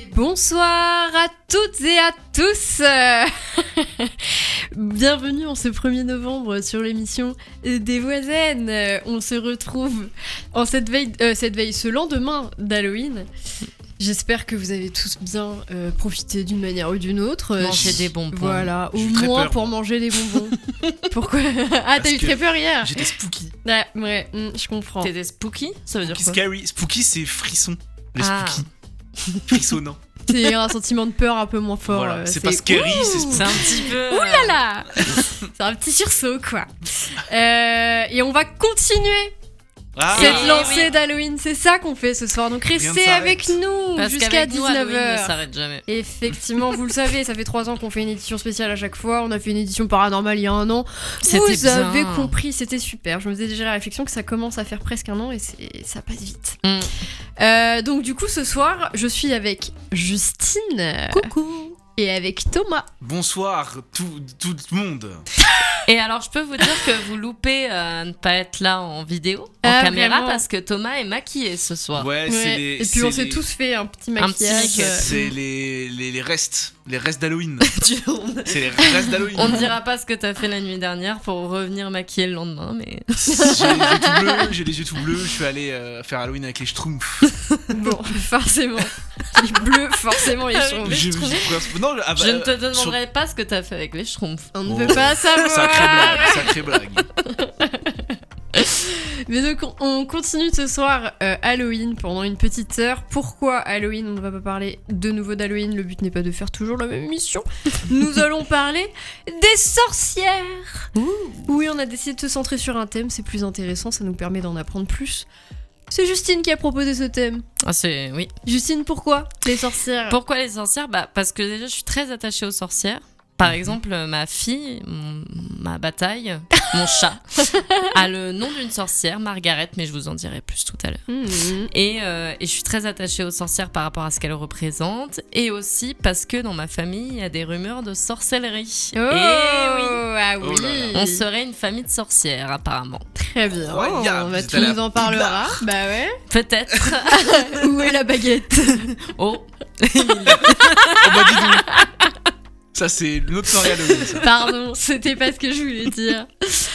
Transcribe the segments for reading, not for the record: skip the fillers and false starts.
Bonsoir à toutes et à tous. Bienvenue en ce 1er novembre sur l'émission des voisines. On se retrouve en cette veille, ce lendemain d'Halloween. J'espère que vous avez tous bien profité d'une manière ou d'une autre. Manger des bonbons. Voilà, au moins pour manger des bonbons. Pourquoi ? Ah, t'as eu très peur hier ? J'étais spooky. Ouais, je comprends. T'étais spooky ? Ça veut dire quoi ? Scary. Spooky, c'est frisson. Les spooky. Frissonnant. C'est un sentiment de peur un peu moins fort. Voilà, c'est pas scary, c'est un petit peu... Ouh là là. C'est un petit sursaut, quoi. Et on va continuer cette lancée d'Halloween. C'est ça qu'on fait ce soir. Donc restez avec nous jusqu'à 19h. Ne s'arrête jamais. Effectivement, vous le savez, ça fait 3 ans qu'on fait une édition spéciale à chaque fois. On a fait une édition paranormale il y a 1 an. Vous avez compris, c'était super. Je me faisais déjà la réflexion que ça commence à faire presque 1 an et ça passe vite. Donc du coup, ce soir, je suis avec Justine. Coucou. Et avec Thomas. Bonsoir tout le monde. Et alors, je peux vous dire que vous loupez ne pas être là en vidéo, en caméra, vraiment. parce que Thomas est maquillé ce soir. Ouais, Et puis on s'est tous fait un petit maquillage. C'est les restes d'Halloween. C'est les restes d'Halloween. On ne dira pas ce que t'as fait la nuit dernière pour revenir maquiller le lendemain, mais... J'ai les yeux tout bleus, je suis allé faire Halloween avec les Schtroumpfs. Bon, forcément. Les bleus, forcément, les Schtroumpfs. Je ne te demanderai pas ce que t'as fait avec les Schtroumpfs. On ne veut pas savoir. Sacrée blague. Mais donc on continue ce soir Halloween pendant une petite heure. Pourquoi Halloween ? On ne va pas parler de nouveau d'Halloween. Le but n'est pas de faire toujours la même émission. Nous allons parler des sorcières. Oui, on a décidé de se centrer sur un thème. C'est plus intéressant, ça nous permet d'en apprendre plus. C'est Justine qui a proposé ce thème. Oui. Justine, pourquoi les sorcières ? Pourquoi les sorcières ? Parce que déjà, je suis très attachée aux sorcières. Par exemple, ma fille, ma bataille, mon chat, a le nom d'une sorcière, Margaret, mais je vous en dirai plus tout à l'heure. Et je suis très attachée aux sorcières par rapport à ce qu'elles représentent, et aussi parce que dans ma famille, il y a des rumeurs de sorcellerie. Oh, et oui, ah oui. On serait une famille de sorcières, apparemment. Très bien. Tu nous en parleras. Bah ouais. Peut-être. Où est la baguette ? Oh. Dis donc. Ça, c'est notre soirée Halloween, ça. Pardon, c'était pas ce que je voulais dire.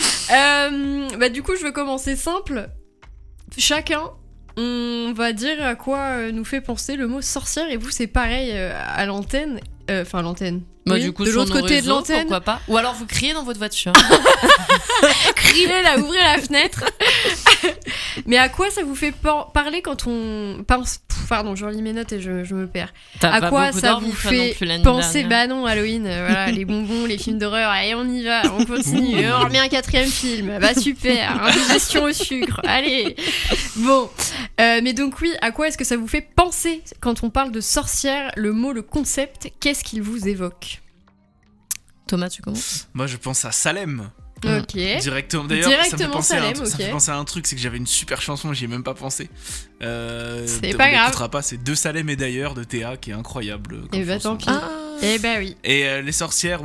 Du coup, je veux commencer simple. Chacun, on va dire à quoi nous fait penser le mot sorcière. Et vous, c'est pareil à l'antenne. Enfin, l'antenne. Oui, du coup, de l'autre côté réseaux, de l'antenne. Pourquoi pas ? Ou alors vous criez dans votre voiture. Criez là, ouvrez la fenêtre. Mais à quoi ça vous fait parler quand on pense... Pardon, je relis mes notes et je me perds. À quoi ça vous fait penser ? Bah non, Halloween, voilà, les bonbons, les films d'horreur, allez on y va, on continue, on remet un 4e film, bah super, indigestion au sucre, allez. Bon, mais donc oui, à quoi est-ce que ça vous fait penser quand on parle de sorcière, le mot, le concept, qu'est-ce qu'il vous évoque ? Thomas, tu commences ? Moi, je pense à Salem. Ok. Directement. D'ailleurs, ça me Salem, fait penser à un truc, c'est que j'avais une super chanson, j'y ai même pas pensé. C'est pas grave. Pas, c'est De Salem et d'ailleurs de Théa qui est incroyable. Et bah tant pis. Et bah oui. Et les sorcières,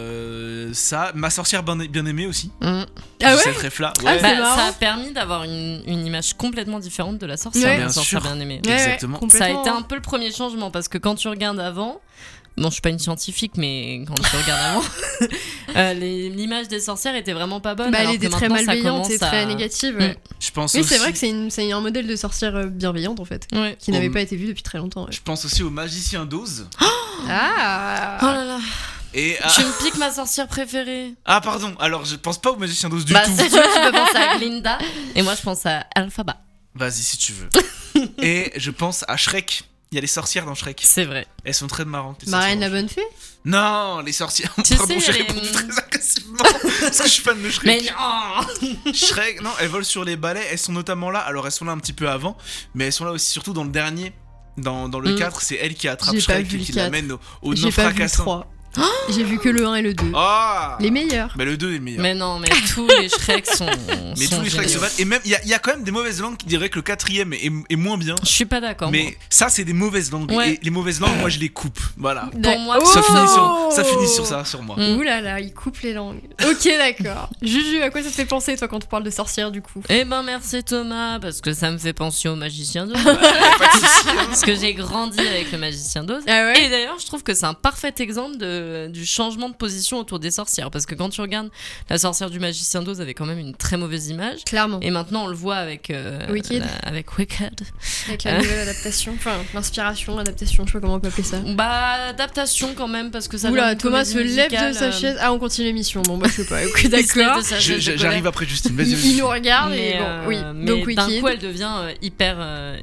ça, ma sorcière bien aimée aussi. Ah ouais. Cette ref-là. Ouais. Ça a permis d'avoir une image complètement différente de la sorcière, bien la sorcière sûr. bien aimée. Exactement. Ça a été un peu le premier changement parce que quand tu regardes avant. Bon, je suis pas une scientifique, mais quand tu regardes avant, l'image des sorcières était vraiment pas bonne. Bah, elle était très malveillante et très très négative. Je pense oui, aussi... c'est vrai que c'est un modèle de sorcière bienveillante en fait, qui n'avait pas été vu depuis très longtemps. Ouais. Je pense aussi au magicien d'Oz. Ah. Oh là là. Et tu me piques ma sorcière préférée. Ah pardon, alors je pense pas au magicien d'Oz du tout. Si tu veux, tu peux penser à Glinda, et moi je pense à Alphaba. Vas-y si tu veux. Et je pense à Shrek. Il y a les sorcières dans Shrek. C'est vrai. Elles sont très marrantes. Marraine la bonne fée ? Non, les sorcières. Pardon, j'ai répondu très agressivement parce que je suis fan de Shrek. Mais non. Shrek, non, elles volent sur les balais. Elles sont notamment là. Alors elles sont là un petit peu avant, mais elles sont là aussi surtout dans le dernier. Dans le 4, c'est elle qui attrape Shrek et qui l'amène au nain fracassant. J'ai vu que le 1 et le 2. Les meilleurs. Mais le 2 est le meilleur. Mais non, mais tous les Shrek sont. Mais tous les Shrek sont mal. Et même, il y a quand même des mauvaises langues qui diraient que le 4ème est moins bien. Je suis pas d'accord. Mais moi. ça, c'est des mauvaises langues. Et les mauvaises langues, moi, je les coupe. Voilà. Pour moi, ça finit sur ça, sur moi. Ouh là là, il coupe les langues. Ok, d'accord. Juju, à quoi ça te fait penser, toi, quand on parle de sorcière, du coup? Eh ben, merci Thomas, parce que ça me fait penser au Magicien d'Oz. Parce que j'ai grandi avec le Magicien d'Oz. Ah ouais. Et d'ailleurs, je trouve que c'est un parfait exemple du changement de position autour des sorcières, parce que quand tu regardes la sorcière du Magicien d'Oz avait quand même une très mauvaise image. Clairement. Et maintenant on le voit avec Wicked. Avec Wicked. Avec la nouvelle adaptation, enfin l'inspiration, l'adaptation, je sais pas comment on peut appeler ça. Bah adaptation quand même, parce que ça. Oula, Thomas se lève de sa chaise. Ah, on continue l'émission. Bon bah je sais pas. Ok, d'accord. J'arrive après Justine. Vas-y. Il nous regarde et bon, oui. Mais donc d'un Wicked. coup elle devient hyper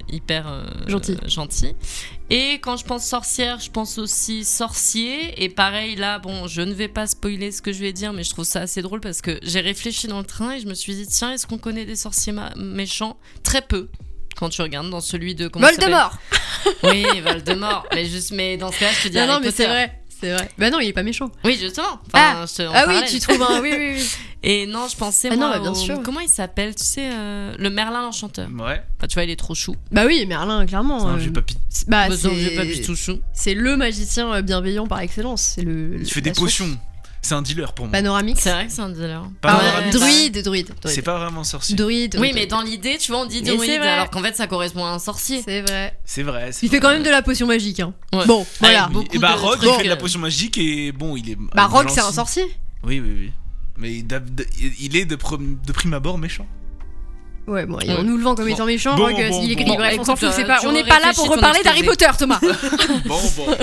gentille. Et quand je pense sorcière, je pense aussi sorcier. Et pareil, là, bon, je ne vais pas spoiler ce que je vais dire, mais je trouve ça assez drôle parce que j'ai réfléchi dans le train et je me suis dit, tiens, est-ce qu'on connaît des sorciers méchants ? Très peu. Quand tu regardes dans celui de... Voldemort. Oui, Voldemort. Mais dans ce cas, je te dis non, mais c'est vrai. C'est vrai. Bah non, il est pas méchant. Oui, justement. Enfin, oui, tu trouves un... Oui. Et non, je pensais, bien sûr. Comment il s'appelle ? Tu sais, le Merlin l'Enchanteur. Ouais. Enfin, tu vois, il est trop chou. Bah oui, Merlin, clairement. C'est un vieux papy. Bah, c'est un vieux papy tout chou. C'est le magicien bienveillant par excellence. Il fait des potions. C'est un dealer pour moi. Panoramix. C'est vrai que c'est un dealer. Druide. C'est pas vraiment sorcier. Druide. Oui, mais dans l'idée, tu vois, on dit druide, alors qu'en fait, ça correspond à un sorcier. C'est vrai. Il fait quand même de la potion magique. Hein. Ouais. Bon, voilà. Et bah, Rogue, il fait de la potion magique et bon, il est. Bah, Rogue, c'est un sorcier. Oui. Mais il est de prime abord méchant. Ouais, bon, on nous le vend comme étant méchant, Rogue, il est gris. Bref, on s'en fout, on n'est pas là pour ton reparler d'Harry Potter, Thomas. Bon.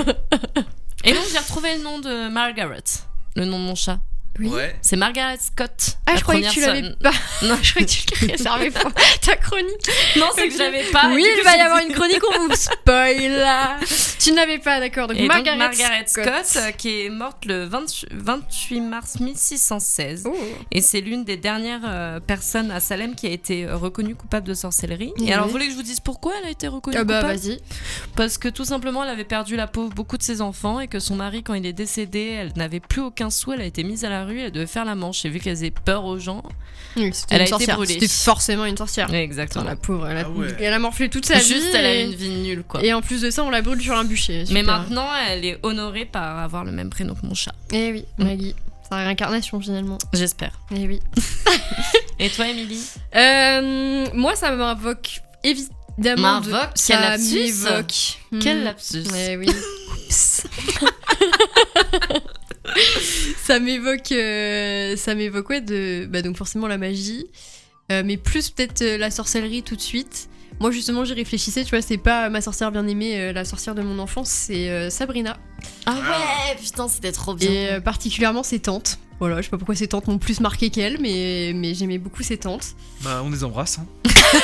Et donc, j'ai retrouvé le nom de Margaret, le nom de mon chat. Oui. Ouais. C'est Margaret Scott. Ah, je croyais que tu l'avais pas. Non, je croyais que tu l'avais réservé pour ta chronique. Non, c'est que je l'avais pas. Oui, il va y avoir une chronique, on vous spoil là. Tu ne l'avais pas, d'accord. Donc, Margaret Scott, qui est morte le 28 mars 1616. Oh. Et c'est l'une des dernières personnes à Salem qui a été reconnue coupable de sorcellerie. Et alors, vous voulez que je vous dise pourquoi elle a été reconnue coupable ? Vas-y. Parce que tout simplement, elle avait perdu la pauvre beaucoup de ses enfants et que son mari, quand il est décédé, elle n'avait plus aucun sou, elle a été mise à la rue, elle devait faire la manche et vu qu'elle faisait peur aux gens, elle a été brûlée. C'était forcément une sorcière. Exactement. La pauvre, elle a morflé toute sa vie. Juste, elle a une vie nulle quoi. Et en plus de ça, on la brûle sur un bûcher. Mais maintenant, elle est honorée par avoir le même prénom que mon chat. Eh oui, Maggie. Sa réincarnation finalement. J'espère. Eh oui. Et toi, Émilie ? Moi, ça m'invoque évidemment. Quel lapsus. Quel lapsus. Eh oui. Ça m'évoque donc forcément la magie, mais plus peut-être la sorcellerie tout de suite. Moi justement j'y réfléchissais, tu vois, c'est pas ma sorcière bien aimée, la sorcière de mon enfance, c'est Sabrina. Ah ouais, putain, c'était trop bien. Et particulièrement ses tantes. Voilà, je sais pas pourquoi ses tantes m'ont plus marqué qu'elle, mais j'aimais beaucoup ses tantes. Bah on les embrasse. Hein.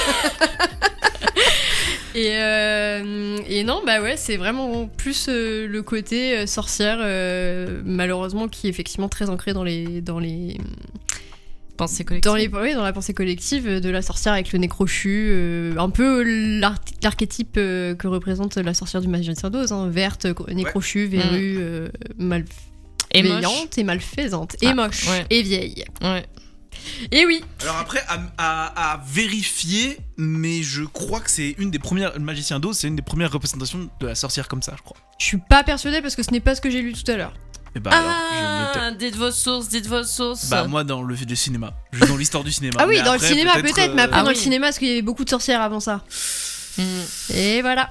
Et non, bah ouais, c'est vraiment plus le côté sorcière, malheureusement, qui est effectivement très ancré dans les pensée collective. Dans la pensée collective de la sorcière avec le nez crochu, un peu l'archétype que représente la sorcière du Magicien d'Oz, hein, verte, nez crochu, verrue, malveillante et malfaisante, et moche, et vieille. Ouais. Et oui. Alors après, à vérifier, mais je crois que c'est une des premières, le Magicien d'Oz, c'est une des premières représentations de la sorcière comme ça, je crois. Je suis pas persuadée parce que ce n'est pas ce que j'ai lu tout à l'heure. Et bah alors, dites vos sources. Bah moi dans le cinéma, dans l'histoire du cinéma. Ah oui, dans le cinéma peut-être, mais après dans le cinéma, parce qu'il y avait beaucoup de sorcières avant ça. Et voilà.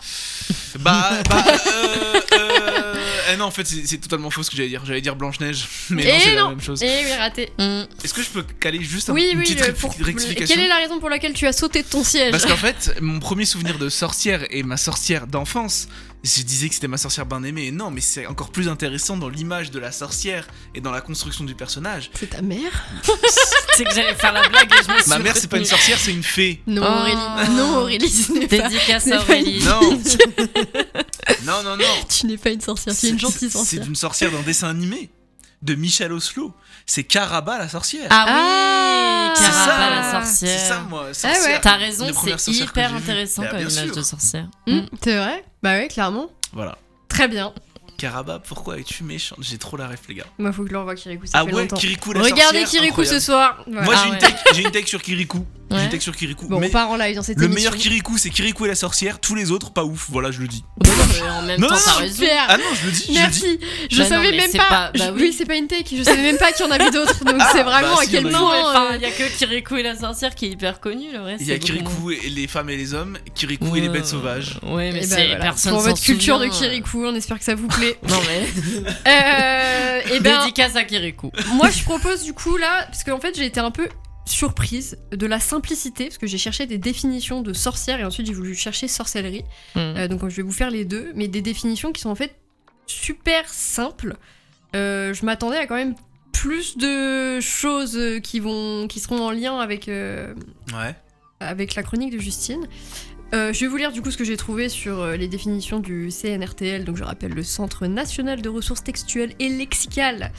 Non, en fait, c'est totalement faux ce que j'allais dire. J'allais dire Blanche-Neige, mais non, c'est la même chose. Et oui, raté. Est-ce que je peux caler juste une petite rectification ? Quelle est la raison pour laquelle tu as sauté de ton siège ? Parce qu'en fait, mon premier souvenir de sorcière et ma sorcière d'enfance, je disais que c'était ma sorcière bien aimée. Et non, mais c'est encore plus intéressant dans l'image de la sorcière et dans la construction du personnage. C'est ta mère ? C'est que j'allais faire la blague et je me suis Ma mère, c'est pas une sorcière, c'est une fée. Non, Aurélie. Non, Aurélie, ce n'est pas. Dédicace à Aurélie. Non. Non. Tu n'es pas une sorcière, tu es une gentille sorcière. C'est une sorcière d'un dessin animé de Michel Oslo. C'est Caraba la sorcière. Ah oui, Caraba la sorcière. C'est ça, moi. Sorcière. T'as raison, c'est hyper intéressant comme image de sorcière. C'est vrai ? Bah ouais, clairement. Voilà. Très bien. Karaba, pourquoi es-tu méchante? J'ai trop la ref, les gars. Moi, faut que je l'envoie Kirikou, ça fait longtemps. Kirikou la Regardez sorcière, Kirikou incroyable. ce soir. Voilà. Moi, j'ai une tech sur Kirikou. Ouais. J'ai une tech sur Kirikou. Bon, mais on part en live dans cette le émission. meilleur Kirikou, c'est Kirikou et la sorcière. Tous les autres, pas ouf. Voilà, je le dis. Mais en même temps, t'as raison. Super. Ah non, je le dis. Merci. Je Bah non, savais mais même c'est pas. bah Oui, c'est pas une take. Je savais même pas qu'il y en avait d'autres. Donc c'est vraiment bah à si, quel il y en a point. Il y a que Kirikou et la sorcière qui est hyper connu, le reste. Il y a c'est beaucoup Kirikou et les femmes et les hommes, Kirikou et les bêtes sauvages. Ouais, mais Et c'est voilà. personne Pour s'en votre culture de souvient. Kirikou, on espère que ça vous plaît. Non mais. Et ben, Dédicace à Kirikou. moi je propose du coup là, parce qu'en fait j'ai été un peu surprise de la simplicité, parce que j'ai cherché des définitions de sorcière et ensuite j'ai voulu chercher sorcellerie. Donc je vais vous faire les deux, mais des définitions qui sont en fait super simples. Je m'attendais à quand même plus de choses qui seront en lien avec la chronique de Justine. Je vais vous lire du coup ce que j'ai trouvé sur les définitions du CNRTL, donc je rappelle le Centre National de Ressources Textuelles et Lexicales.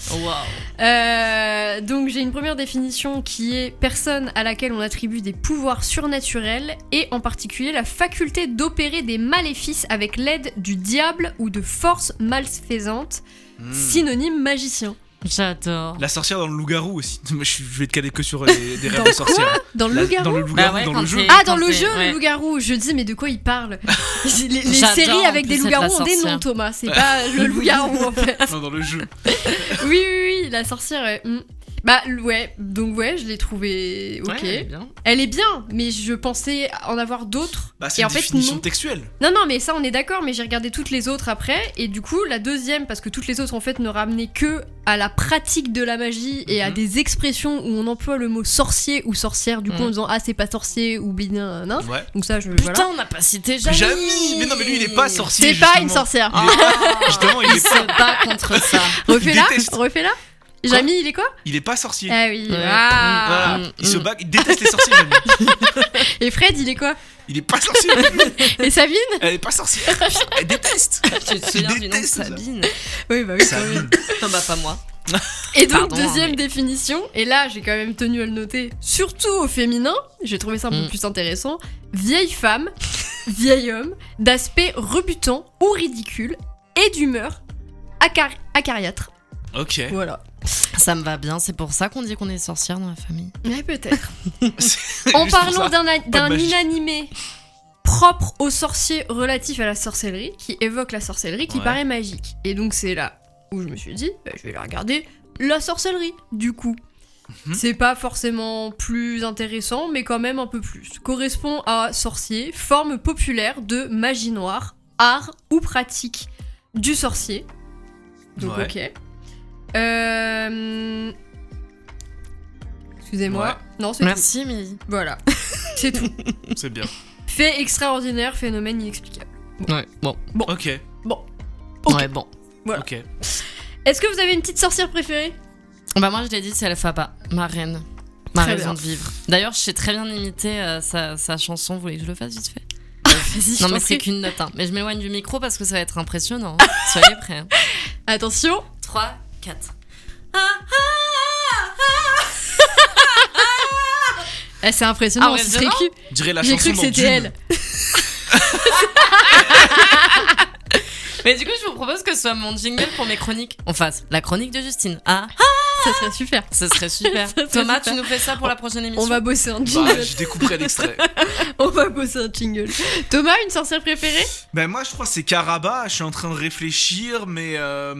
Waouh. Donc j'ai une première définition qui est personne à laquelle on attribue des pouvoirs surnaturels et en particulier la faculté d'opérer des maléfices avec l'aide du diable ou de forces malfaisantes, synonyme magicien. J'adore. La sorcière dans le loup-garou aussi. Je vais te caler que sur des rêves de sorcière. Dans le loup-garou Dans le loup-garou, Bah ouais, dans quand le jeu. t'es- Ah, dans le Quand jeu, ouais. le loup-garou. Je dis, mais de quoi il parle? Les J'adore, séries avec en des plus, loups-garous être la ont des noms, sorcière. Thomas. C'est pas le loup-garou, en fait. Non, dans le jeu. Oui, la sorcière, ouais. Bah, ouais. Donc, ouais, je l'ai trouvée ok. Ouais, bien. Elle est bien, mais je pensais en avoir d'autres. Bah, c'est Et une en fait, définition non. textuelle. Non, mais ça, on est d'accord, mais j'ai regardé toutes les autres après. Et du coup, la deuxième, parce que toutes les autres, en fait, ne ramenaient que à la pratique de la magie et à des expressions où on emploie le mot sorcier ou sorcière, du coup, en disant ah, c'est pas sorcier ou bidin, non. Ouais. Donc, ça, je. Putain, Voilà. on n'a pas cité Jamie. Jamie. Mais non, mais lui, il est pas sorcier. C'est pas une justement. sorcière. Justement, il Il est se bat contre ça. Refais-la. déteste. Refais-la. Jamie, il est quoi? Il est pas sorcier. Ah oui. Ouais. Ah. Voilà. Il se bat, il déteste les sorciers, Jamie. Et Fred, il est quoi? Il est pas sorcier. Et Sabine? Elle est pas sorcière. Elle déteste. Tu te souviens du nom de déteste ça. Sabine? Oui, bah oui. Sabine. Non, bah pas moi. Et donc, Pardon, deuxième mais- définition, et là j'ai quand même tenu à le noter, surtout au féminin, j'ai trouvé ça un peu plus intéressant, vieille femme, vieil homme, d'aspect rebutant ou ridicule, et d'humeur acariâtre. Ok. Voilà. Ça me va bien, c'est pour ça qu'on dit qu'on est sorcière dans la famille. Ouais, peut-être. C'est En juste pour parlant ça. d'un magie. inanimé propre aux sorciers relatif à la sorcellerie, qui évoque la sorcellerie, qui Ouais. paraît magique. Et donc c'est là où je me suis dit, bah, je vais la regarder, la sorcellerie, du coup. C'est pas forcément plus intéressant, mais quand même un peu plus. Correspond à sorcier, forme populaire de magie noire, art ou pratique du sorcier. Donc Ouais. ok. Excusez-moi. Ouais. Non, c'est tout. Merci, Mimi. Voilà. C'est tout. C'est bien. Fait extraordinaire, phénomène inexplicable. Ouais, bon. Ok. Ok. Ouais, bon. Voilà. Ok. Est-ce que vous avez une petite sorcière préférée? Bah, moi, je l'ai dit, c'est Alphaba, ma reine. Ma Très raison bien. de vivre. D'ailleurs, je sais très bien imiter sa chanson. Vous voulez que je le fasse vite fait? Vas-y, je Non, t'en mais c'est prie. qu'une note. Hein. Mais je m'éloigne du micro parce que ça va être impressionnant. Hein. Soyez prêts. Hein. Attention. 3, 4. Eh, c'est impressionnant, Ah ouais, ce serait vraiment qui? Je dirais la J'ai chanson cru que dans c'était Dune. elle. Mais du coup, je vous propose que ce soit mon jingle pour mes chroniques. On fasse la chronique de Justine. Ah, Ça serait super. ce serait super. Ça serait Thomas, super. tu nous fais ça pour la prochaine émission? On va bosser un jingle. Bah, je découperai l'extrait. On va bosser un jingle. Thomas, une sorcière préférée? Ben moi je crois que c'est Karaba, je suis en train de réfléchir mais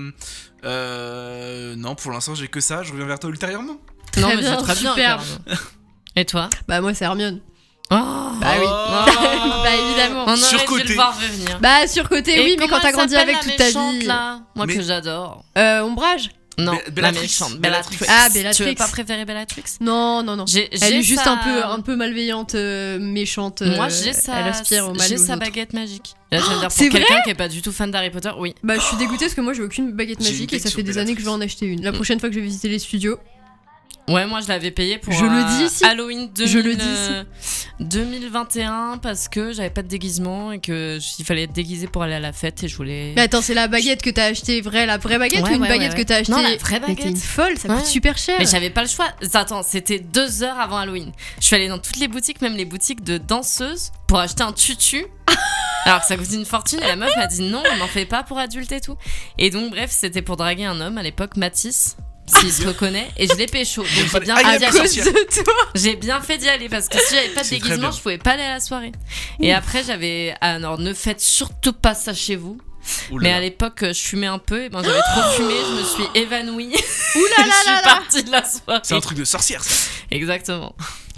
non pour l'instant j'ai que ça, je reviens vers toi ultérieurement. Non, Très mais bien, c'est très bien. superbe. Carole. Et toi? Bah moi c'est Hermione. Oh, Bah oui. Oh. Bah évidemment. on aurait dû Surcoté. le voir venir. Bah surcoté Et oui, mais comment quand t'as elle grandi s'appelle, avec la toute ta méchante, vie. là Moi Mais- que j'adore. Ombrage? Non, Be- Bellatrix. la méchante. Bellatrix. Bellatrix. Ah, Tu Bellatrix. veux pas préférer Bellatrix? Non. Elle Elle est juste un peu malveillante, méchante. Moi, j'ai sa, Elle aspire au mal j'ai aux sa autres. baguette magique. Là, je viens de dire c'est pour quelqu'un vrai qui est pas du tout fan d'Harry Potter, oui. Bah je suis dégoûtée parce que moi j'ai aucune baguette J'ai magique une et ça tech fait sur des années que je vais en acheter une. La prochaine fois que je vais visiter les studios. Ouais, moi je l'avais payé pour Je le dis ici. Halloween Je le dis 2021 parce que j'avais pas de déguisement et que il fallait être déguisé pour aller à la fête et je voulais. Mais attends, c'est la baguette que t'as achetée, la vraie baguette Ouais, ou une ouais, baguette ouais, que t'as achetée? Non, la vraie Mais t'es une baguette. folle, ça coûte Ouais. super cher. Mais j'avais pas le choix. Attends, c'était 2 heures avant Halloween. Je suis allée dans toutes les boutiques, même les boutiques de danseuses, pour acheter un tutu Alors que ça coûte une fortune et la meuf m'a dit non, on n'en fait pas pour adultes et tout. Et donc bref, c'était pour draguer un homme à l'époque, Mathis, s'il se reconnaît, et je l'ai pécho. Donc j'ai bien fait d'y aller. J'ai bien fait d'y aller parce que si j'avais pas de déguisement, je pouvais pas aller à la soirée. Et après j'avais alors ne faites surtout pas ça chez vous. Mais à l'époque, je fumais un peu, et ben j'avais trop fumé, je me suis évanouie. Oulala, je suis partie de la soirée. C'est un truc de sorcière, ça. Exactement.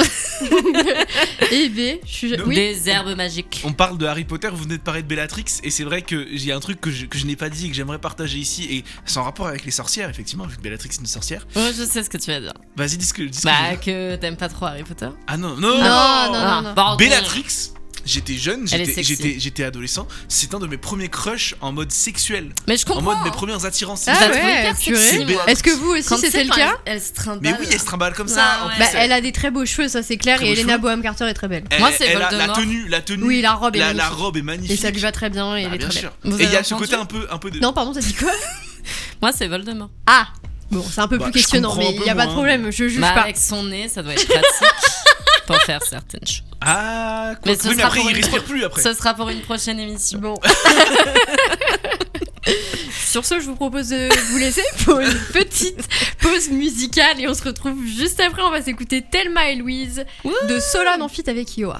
Et B, des herbes magiques. On parle de Harry Potter, vous venez de parler de Bellatrix, et c'est vrai qu'il y a un truc que je n'ai pas dit et que j'aimerais partager ici, et c'est en rapport avec les sorcières, effectivement, vu que Bellatrix est une sorcière. Ouais, je sais ce que tu vas dire. Vas-y, dis ce que que t'aimes pas trop Harry Potter. Ah non. Bellatrix. J'étais jeune, j'étais adolescent. C'est un de mes premiers crushs en mode sexuel. Mais je comprends. En mode mes premières attirances. Ah ouais, est-ce que vous aussi c'était le cas? Elle se trimballe. Mais oui, elle se trimballe comme ça. Ouais. Elle a des très beaux cheveux, ça c'est clair. Et Helena Bonham Carter est très belle. Moi c'est Voldemort. La tenue. Oui, la robe est magnifique. La robe est magnifique. Et ça lui va très bien. Et elle est très belle. Et il y a ce côté un peu de. Non, pardon, t'as dit quoi? Moi c'est Voldemort. Ah. Bon, c'est un peu plus questionnant, mais il y a pas de problème. Je juge pas. Avec son nez, ça doit être pratique. Pour faire certaines choses. Ah, mais après il respire plus après. Ce sera pour une prochaine émission. Bon. Sur ce, je vous propose de vous laisser pour une petite pause musicale et on se retrouve juste après. On va s'écouter Thelma et Louise de Solane en feat avec Iowa.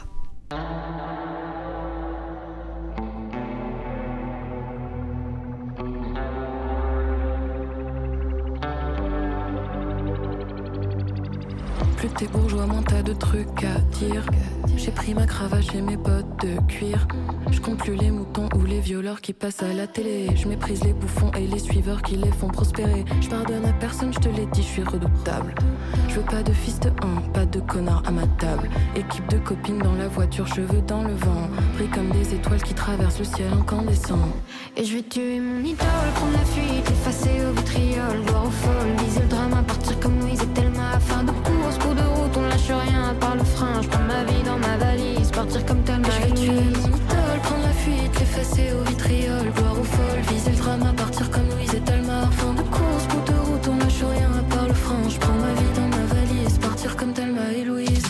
Plus t'es bourgeois, moins t'as de trucs à dire. J'ai pris ma cravache et mes bottes de cuir. Je compte plus les moutons ou les violeurs qui passent à la télé. Je méprise les bouffons et les suiveurs qui les font prospérer. Je pardonne à personne, je te l'ai dit, je suis redoutable. Je veux pas de fils de pas de connard à ma table. Équipe de copines dans la voiture, cheveux dans le vent. Pris comme des étoiles qui traversent le ciel incandescent. Et je vais tuer mon idole, prendre la fuite, effacer au vitriol, voir au folle, viser le drama, partir comme Louise et Thelma. Fin de course, coup de route, on lâche rien à part le frein. Je prends ma vie dans ma valise, partir comme Thelma et Louise. Je vais tuer mon idole, prendre la fuite, l'effacer au vitriol, voir au folle, viser le drama, partir comme Louise et Thelma. Fin de course, coup de route, on lâche rien à part le frein. Je prends ma vie dans ma valise, partir comme Thelma et Louise.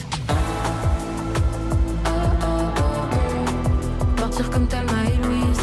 Partir comme Thelma et Louise.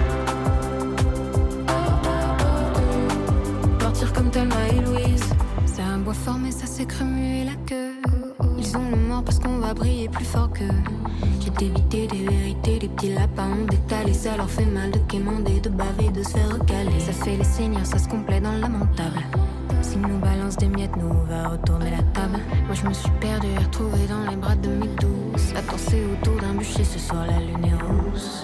Partir comme Thelma et Louise. C'est un bois fort mais ça s'est remuer la queue. Ils ont le mort parce qu'on va briller plus fort qu'eux. J'ai d'éviter des vérités, des petits lapins ont détalé. Ça leur fait mal de quémander, de baver, de se faire recaler. Ça fait les seigneurs, ça se complaît dans le lamentable. S'ils nous balancent des miettes, nous on va retourner la table. Moi je me suis perdue et retrouvée dans les bras de mes douces. À danser autour d'un bûcher, ce soir la lune est rousse.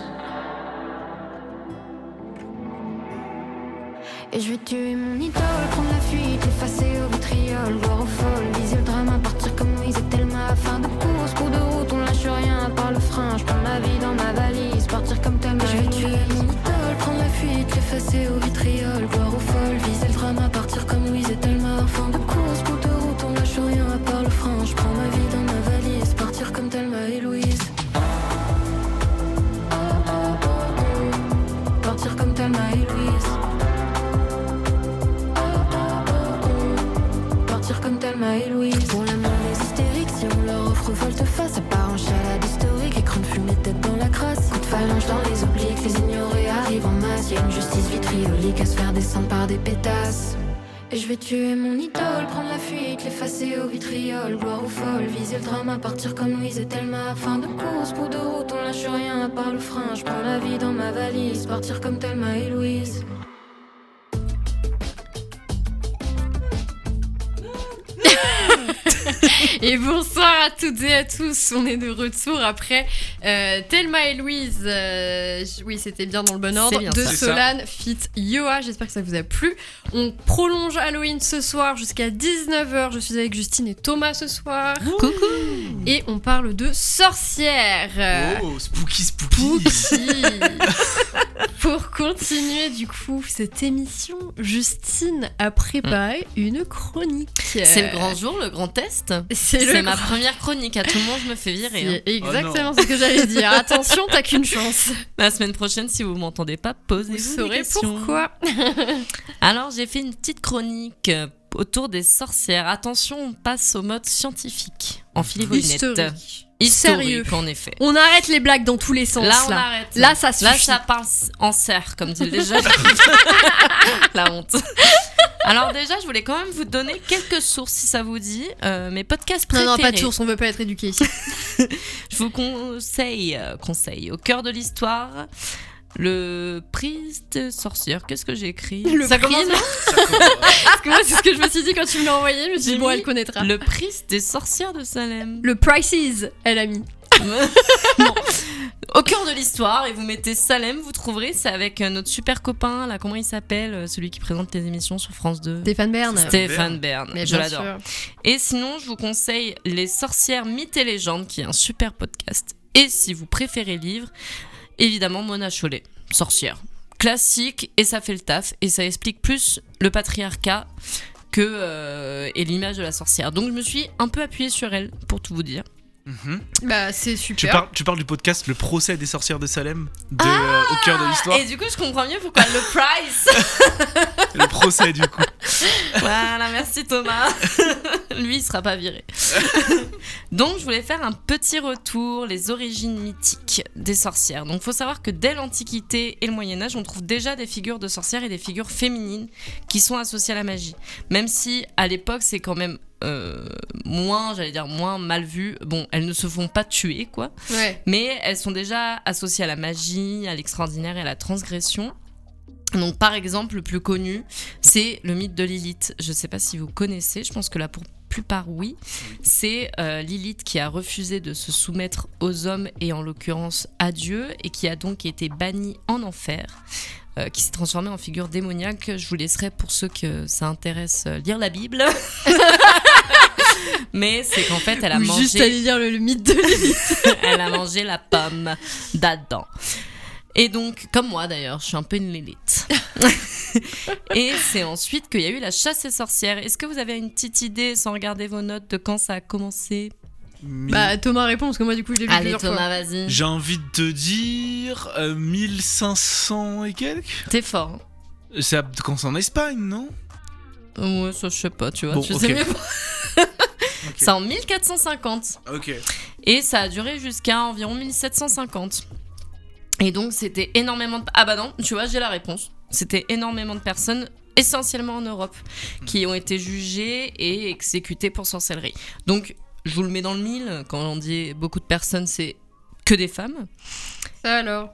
Et je vais tuer mon idole, prendre la fuite, effacer au vitriol, voir au folle, viser le drama, partir comme Louise et Thelma. Fin de course, coup de route, on lâche rien à part le frein. Je prends ma vie dans ma valise, partir comme Thelma. Je vais tuer mon idole, prendre la fuite, l'effacer au vitriol, voir au folle, viser le drama, partir comme Louise et Thelma. Fin de course, coup de route, on lâche rien à part le frein. Je prends ma vie dans ma valise, partir comme Thelma et Louise. Partir comme Thelma et Louise. Comme Thelma et Louise. Pour l'amour des hystériques, si on leur offre volte-face, ça part en chalade historique. Écran de fumée, tête dans la crasse. Coup de phalange dans les obliques, les ignorés arrivent en masse. Y'a une justice vitriolique à se faire descendre par des pétasses. Et je vais tuer mon idole, prendre la fuite, l'effacer au vitriol, gloire ou folle, viser le drama, partir comme Louise et Thelma. Fin de course, bout de route, on lâche rien à part le frein. Je prends la vie dans ma valise, partir comme Thelma et Louise. Et bonsoir à toutes et à tous, on est de retour après Thelma et Louise, oui c'était bien dans le bon ordre, de Solane feat Iowa, j'espère que ça vous a plu. On prolonge Halloween ce soir jusqu'à 19h, je suis avec Justine et Thomas ce soir. Coucou. Et on parle de sorcières. Oh, spooky. Pour continuer du coup cette émission, Justine a préparé une chronique. C'est le grand jour, le grand test. C'est ma première chronique, à tout le monde je me fais virer. C'est exactement ce que j'allais dire. Attention, t'as qu'une chance. La semaine prochaine, si vous m'entendez pas, posez-vous des questions. Vous saurez pourquoi. Alors, j'ai fait une petite chronique autour des sorcières. Attention, on passe au mode scientifique. Enfilez vos lunettes. historique, en effet. On arrête les blagues dans tous les sens. Là, on arrête. Là, ça suffit. Là, ça parle en serre, comme disent les jeunes. La honte. Alors déjà, je voulais quand même vous donner quelques sources, si ça vous dit. Mes podcasts préférés. Non, pas de sources, on veut pas être éduqués ici. Je vous conseille, au cœur de l'histoire, le prix de sorcière. Qu'est-ce que j'ai écrit ? Ça commence bien. Parce que moi, c'est ce que je me suis dit quand tu me l'as envoyé. Je me suis dit, bon, elle connaîtra. Le prix des sorcières de Salem. Le Prices, elle a mis. Non. Au cœur de l'histoire, et vous mettez Salem, vous trouverez, c'est avec notre super copain, là, comment il s'appelle, celui qui présente les émissions sur France 2. Stéphane Bern. Stéphane Bern, mais je l'adore. Sûr. Et sinon, je vous conseille Les sorcières, mythes et légendes, qui est un super podcast. Et si vous préférez livre, évidemment Mona Chollet, sorcière. Classique, et ça fait le taf, et ça explique plus le patriarcat et l'image de la sorcière. Donc je me suis un peu appuyée sur elle, pour tout vous dire. Bah c'est super. Tu parles du podcast Le procès des sorcières de Salem au cœur de l'histoire. Et du coup je comprends mieux pourquoi le price. Le procès du coup. Voilà, merci Thomas. Lui il sera pas viré. Donc je voulais faire un petit retour, les origines mythiques des sorcières. Donc faut savoir que dès l'Antiquité et le Moyen-Âge on trouve déjà des figures de sorcières et des figures féminines qui sont associées à la magie. Même si à l'époque c'est quand même moins mal vues. Bon, elles ne se font pas tuer, quoi. Ouais. Mais elles sont déjà associées à la magie, à l'extraordinaire et à la transgression. Donc, par exemple, le plus connu, c'est le mythe de Lilith. Je ne sais pas si vous connaissez, je pense que là, pour plupart, oui. C'est Lilith qui a refusé de se soumettre aux hommes et en l'occurrence à Dieu et qui a donc été bannie en enfer. Qui s'est transformée en figure démoniaque. Je vous laisserai, pour ceux que ça intéresse, lire la Bible. Mais c'est qu'en fait, elle a mangé... Juste aller lire le mythe de Lilith. Elle a mangé la pomme d'Adam. Et donc, comme moi d'ailleurs, je suis un peu une Lilith. Et c'est ensuite qu'il y a eu la chasse aux sorcières. Est-ce que vous avez une petite idée, sans regarder vos notes, de quand ça a commencé ? Bah Thomas répond parce que moi du coup je l'ai vu plusieurs fois. Allez Thomas, vas-y. J'ai envie de te dire 1500 et quelques. T'es fort. Ça commence en Espagne, non ? Ouais, ça je sais pas, tu vois. Bon, tu okay. sais mieux. Okay. C'est en 1450. Ok. Et ça a duré jusqu'à environ 1750. Et donc c'était énormément de... Ah bah non, tu vois, j'ai la réponse. C'était énormément de personnes, essentiellement en Europe, qui ont été jugées et exécutées pour sorcellerie. Donc je vous le mets dans le mille, quand on dit beaucoup de personnes, c'est que des femmes. Ça alors.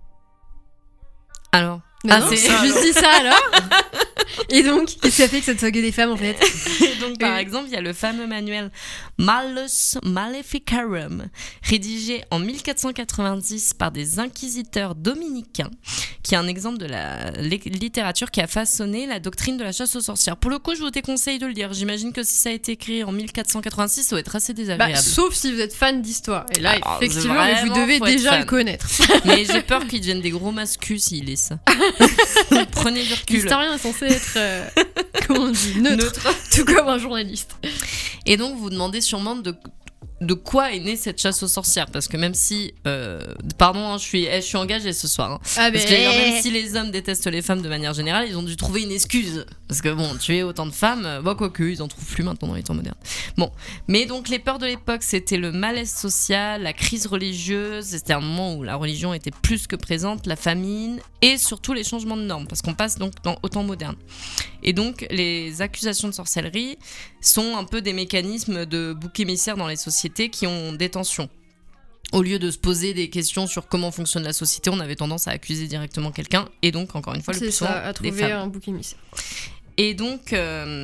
Ah, non, c'est juste dit ça alors. Et donc, qu'est-ce que ça fait que ça ne soit que des femmes en fait ? Et donc, par exemple, il y a le fameux manuel Malus Maleficarum, rédigé en 1490 par des inquisiteurs dominicains, qui est un exemple de la littérature qui a façonné la doctrine de la chasse aux sorcières. Pour le coup, je vous déconseille de le lire. J'imagine que si ça a été écrit en 1486, ça va être assez désagréable. Sauf si vous êtes fan d'histoire. Et là, effectivement, vous devez déjà le connaître. Mais j'ai peur qu'il devienne des gros mascus s'il lit ça. Prenez du recul. L'historien est censé être, comment on dit, neutre. Tout comme un journaliste. Et donc, vous vous demandez sûrement de quoi est née cette chasse aux sorcières, parce que même si pardon, je suis engagée ce soir, hein. Parce que même si les hommes détestent les femmes de manière générale, ils ont dû trouver une excuse, parce que bon, tuer autant de femmes, quoique ils en trouvent plus maintenant dans les temps modernes. Bon, mais donc les peurs de l'époque, c'était le malaise social, la crise religieuse, c'était un moment où la religion était plus que présente, la famine et surtout les changements de normes, parce qu'on passe donc au temps moderne. Et donc les accusations de sorcellerie sont un peu des mécanismes de bouc émissaire dans les sociétés qui ont des tensions. Au lieu de se poser des questions sur comment fonctionne la société, on avait tendance à accuser directement quelqu'un, et donc encore une fois le plus souvent à trouver des femmes. Un bouc émissaire. Et donc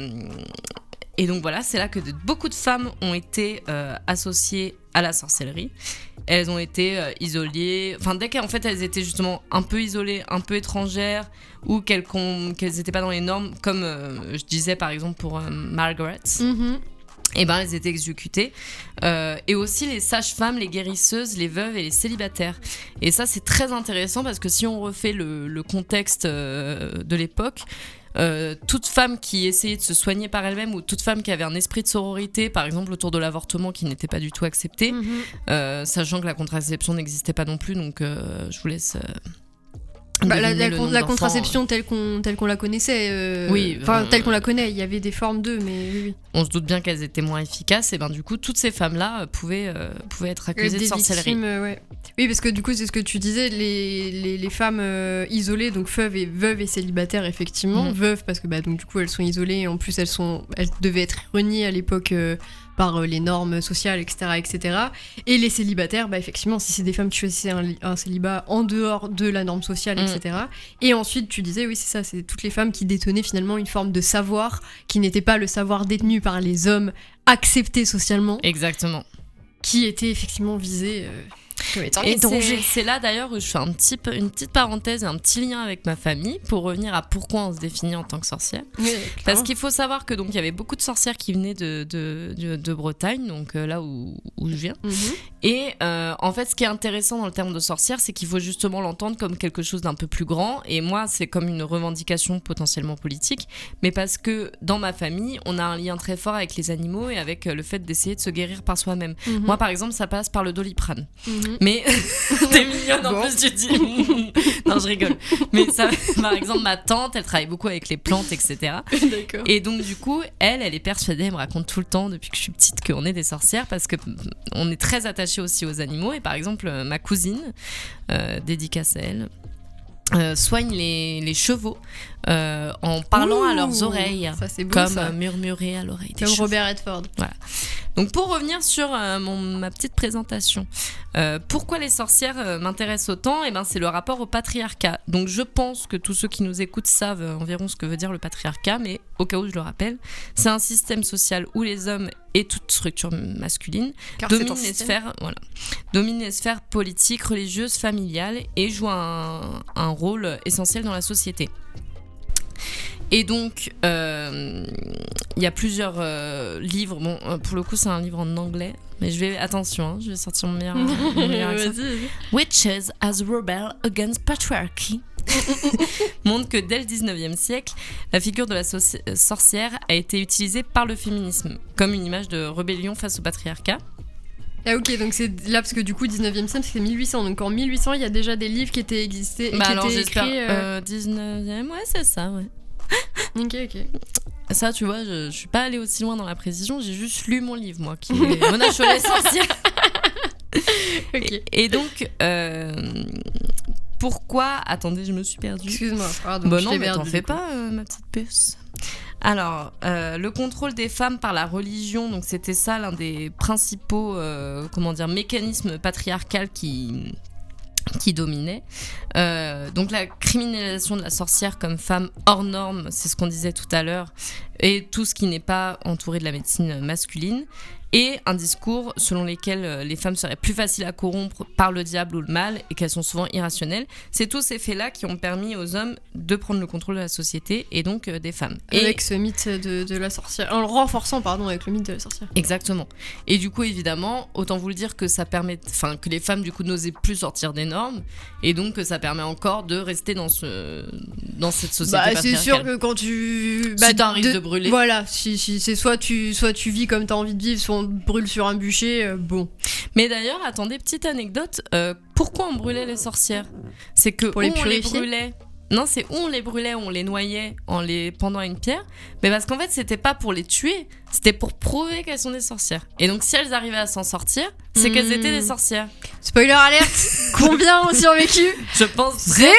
voilà, c'est là que beaucoup de femmes ont été associées à la sorcellerie. Elles ont été isolées, enfin dès qu'en fait elles étaient justement un peu isolées, un peu étrangères, ou qu'elles n'étaient pas dans les normes, comme je disais par exemple pour Margaret. Mm-hmm. Et ben elles étaient exécutées. Et aussi les sages-femmes, les guérisseuses, les veuves et les célibataires. Et ça c'est très intéressant parce que si on refait le contexte de l'époque, toute femme qui essayait de se soigner par elle-même, ou toute femme qui avait un esprit de sororité, par exemple autour de l'avortement qui n'était pas du tout accepté, sachant que la contraception n'existait pas non plus, donc je vous laisse La contraception telle qu'on la connaissait, telle qu'on la connaît, il y avait des formes d'eux, mais oui. On se doute bien qu'elles étaient moins efficaces, et du coup, toutes ces femmes-là pouvaient être accusées de sorcellerie. Victimes, Oui, parce que du coup, c'est ce que tu disais, les femmes isolées, donc veuves et célibataires, effectivement. Veuves, parce que donc, du coup, elles sont isolées, et en plus, elles devaient être reniées à l'époque par les normes sociales, etc. Et les célibataires, effectivement, si c'est des femmes qui choisissaient un célibat en dehors de la norme sociale, etc. Et ensuite, tu disais, oui, c'est ça, c'est toutes les femmes qui détenaient finalement une forme de savoir qui n'était pas le savoir détenu par les hommes acceptés socialement. Exactement. Qui était effectivement visé comme étant et les dangers. C'est là d'ailleurs où je fais une petite parenthèse et un petit lien avec ma famille pour revenir à pourquoi on se définit en tant que sorcière. Oui, parce qu'il faut savoir que donc il y avait beaucoup de sorcières qui venaient de Bretagne, donc là où je viens. Et en fait, ce qui est intéressant dans le terme de sorcière, c'est qu'il faut justement l'entendre comme quelque chose d'un peu plus grand. Et moi, c'est comme une revendication potentiellement politique, mais parce que dans ma famille, on a un lien très fort avec les animaux et avec le fait d'essayer de se guérir par soi-même. Moi, par exemple, ça passe par le Doliprane. Mais t'es mignonne en plus, tu dis. Non, je rigole. Mais ça, par exemple, ma tante, elle travaille beaucoup avec les plantes, etc. D'accord. Et donc, du coup, elle est persuadée, elle me raconte tout le temps depuis que je suis petite qu'on est des sorcières parce qu'on est très attachés aussi aux animaux. Et par exemple, ma cousine, dédicace à elle, soigne les chevaux en parlant à leurs oreilles, ça, c'est beau, comme ça. Murmurer à l'oreille des comme chevaux. Robert Redford. Voilà. Donc pour revenir sur ma petite présentation, pourquoi les sorcières m'intéressent autant ? C'est le rapport au patriarcat. Donc je pense que tous ceux qui nous écoutent savent environ ce que veut dire le patriarcat, mais au cas où je le rappelle, c'est un système social où les hommes et toute structure masculine dominent les sphères politiques, religieuses, familiales et jouent un rôle essentiel dans la société. Et donc, il y a plusieurs livres. Bon, pour le coup, c'est un livre en anglais. Mais je vais sortir mon meilleur accent. Vas-y. Witches as rebel against patriarchy montre que dès le 19e siècle, la figure de la sorcière a été utilisée par le féminisme comme une image de rébellion face au patriarcat. Ah ok, donc c'est là parce que du coup 19e siècle c'est 1800, donc en 1800 il y a déjà des livres qui étaient écrits. J'espère 19e, ouais c'est ça, ouais. Ok. Ça tu vois, je suis pas allée aussi loin dans la précision, j'ai juste lu mon livre moi qui est Mona Chollet sorcière. Ok. Et donc pourquoi... Attendez, je me suis perdue. Excuse-moi, pardon. Bon, non, mais t'en fais pas, ma petite puce. Alors, le contrôle des femmes par la religion, donc c'était ça l'un des principaux mécanismes patriarcaux qui dominait. Donc la criminalisation de la sorcière comme femme hors norme, c'est ce qu'on disait tout à l'heure, et tout ce qui n'est pas entouré de la médecine masculine. Et un discours selon lequel les femmes seraient plus faciles à corrompre par le diable ou le mal et qu'elles sont souvent irrationnelles. C'est tous ces faits-là qui ont permis aux hommes de prendre le contrôle de la société et donc des femmes. Avec ce mythe de la sorcière, en le renforçant avec le mythe de la sorcière. Exactement. Et du coup, évidemment, autant vous le dire que ça permet, que les femmes du coup n'osaient plus sortir des normes et donc que ça permet encore de rester dans cette société patriarcale. C'est sûr que quand tu... si t'as un risque de brûler. Voilà, si c'est soit tu vis comme t'as envie de vivre, soit on brûle sur un bûcher, bon. Mais d'ailleurs, attendez, petite anecdote, pourquoi on brûlait les sorcières ? C'est que pour les purifier. On les brûlait. Non, c'est où on les brûlait, on les noyait en les pendant à une pierre. Mais parce qu'en fait, c'était pas pour les tuer, c'était pour prouver qu'elles sont des sorcières. Et donc, si elles arrivaient à s'en sortir, c'est qu'elles étaient des sorcières. Spoiler alert. Combien ont survécu ? Je pense 0.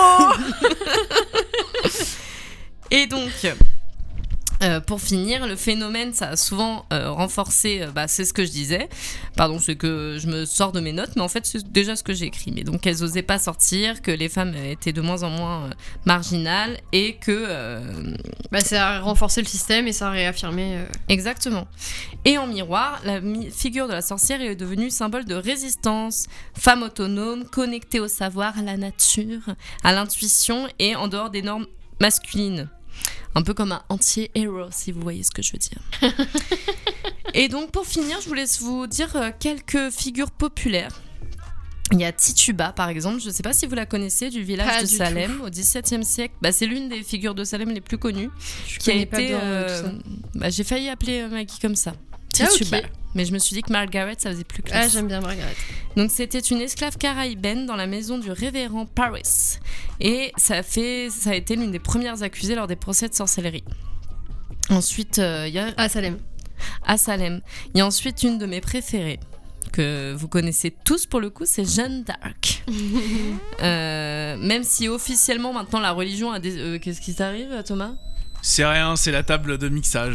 Et donc... pour finir, le phénomène, ça a souvent renforcé, c'est ce que je disais, c'est que je me sors de mes notes, mais en fait c'est déjà ce que j'ai écrit, mais donc elles osaient pas sortir, que les femmes étaient de moins en moins marginales, et que... ça a renforcé le système et ça a réaffirmé... Exactement. Et en miroir, la figure de la sorcière est devenue symbole de résistance, femme autonome, connectée au savoir, à la nature, à l'intuition, et en dehors des normes masculines. Un peu comme un anti-héros, si vous voyez ce que je veux dire. Et donc, pour finir, je voulais vous dire quelques figures populaires. Il y a Tituba, par exemple, je ne sais pas si vous la connaissez, du village de Salem, au XVIIe siècle. C'est l'une des figures de Salem les plus connues. Qui a été... j'ai failli appeler Maggie comme ça. Tituba. Okay. Mais je me suis dit que Margaret, ça faisait plus classe. Ah, j'aime bien Margaret. Donc, c'était une esclave caraïbène dans la maison du révérend Paris. Et ça a été l'une des premières accusées lors des procès de sorcellerie. Ensuite, il y a... À Salem. Il y a ensuite une de mes préférées, que vous connaissez tous pour le coup, c'est Jeanne d'Arc. Même si officiellement maintenant la religion a des... Qu'est-ce qui t'arrive, Thomas ? C'est rien, c'est la table de mixage.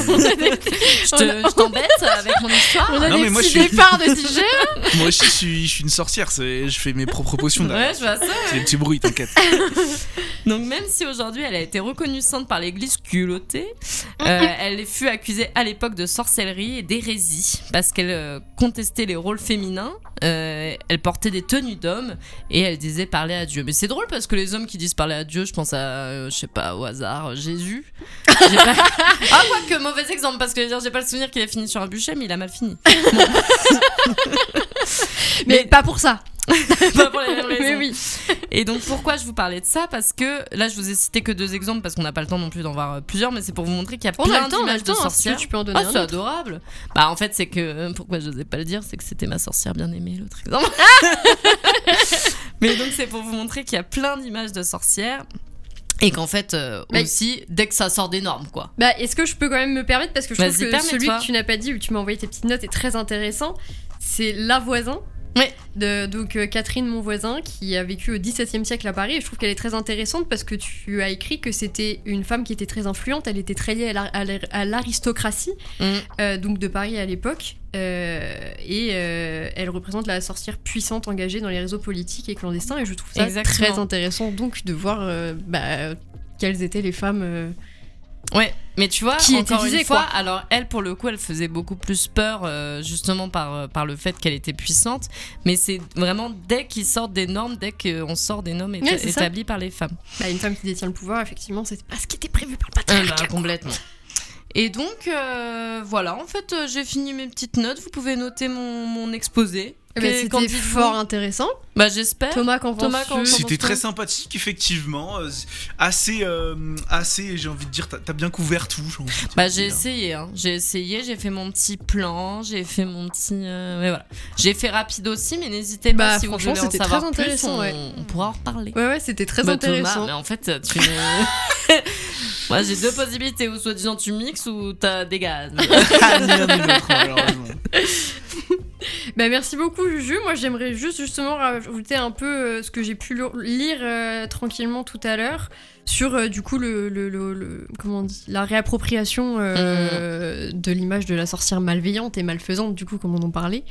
Je t'embête avec mon histoire. On a des petits départs de DJ. Moi aussi, je suis une sorcière. Je fais mes propres potions. Ouais, je vois ça. C'est des petits bruits, t'inquiète. Donc même si aujourd'hui elle a été reconnue sainte par l'église culottée, elle fut accusée à l'époque de sorcellerie et d'hérésie parce qu'elle contestait les rôles féminins. Elle portait des tenues d'homme et elle disait parler à Dieu. Mais c'est drôle parce que les hommes qui disent parler à Dieu, je pense à, je sais pas, au hasard, Jésus. Quoique, mauvais exemple, parce que j'ai pas le souvenir qu'il a fini sur un bûcher, mais il a mal fini. Bon. mais pas pour ça. Pas pour les mêmes raisons. Mais oui. Et donc pourquoi je vous parlais de ça ? Parce que là je vous ai cité que 2 exemples parce qu'on n'a pas le temps non plus d'en voir plusieurs, mais c'est pour vous montrer qu'il y a plein d'images de sorcières. Tu peux en donner un c'est autre. Adorable. Bah en fait c'est que pourquoi je n'osais pas le dire, c'est que c'était ma sorcière bien aimée l'autre exemple. Mais donc c'est pour vous montrer qu'il y a plein d'images de sorcières. Et qu'en fait, aussi, dès que ça sort des normes, quoi. Bah, est-ce que je peux quand même me permettre, parce que je trouve que permets-toi. celui que tu n'as pas dit, où tu m'as envoyé tes petites notes, est très intéressant. C'est La Voisin. Ouais. Donc Catherine Monvoisin, qui a vécu au XVIIe siècle à Paris. Et je trouve qu'elle est très intéressante parce que tu as écrit que c'était une femme qui était très influente. Elle était très liée à l'aristocratie, donc de Paris à l'époque. Elle représente la sorcière puissante engagée dans les réseaux politiques et clandestins. Et je trouve ça très intéressant donc de voir quelles étaient les femmes... Ouais, mais tu vois, qui encore visée, une fois, quoi. alors elle, pour le coup, elle faisait beaucoup plus peur, justement par le fait qu'elle était puissante. Mais c'est vraiment dès qu'ils sortent des normes, dès qu'on sort des normes établies par les femmes. Bah, une femme qui détient le pouvoir, effectivement, c'était pas ce qui était prévu par le patriarcat. Complètement. Et donc, voilà, en fait, j'ai fini mes petites notes. Vous pouvez noter mon exposé. C'était fort intéressant. Bah, j'espère. Thomas, qu'en penses-tu ? C'était très sympathique, effectivement. Assez, j'ai envie de dire, t'as bien couvert tout. Bah, j'ai essayé, j'ai fait mon petit plan, j'ai fait mon petit... mais voilà. J'ai fait rapide aussi, mais n'hésitez pas si vous voulez en savoir plus, on pourra en reparler. Ouais, c'était très intéressant. Thomas, mais en fait, moi, j'ai 2 possibilités, ou soi-disant tu mixes ou t'as des gaz. Bah, merci beaucoup Juju. Moi j'aimerais justement rajouter un peu ce que j'ai pu lire tranquillement tout à l'heure sur du coup comment on dit, la réappropriation de l'image de la sorcière malveillante et malfaisante, du coup, comme on en parlait,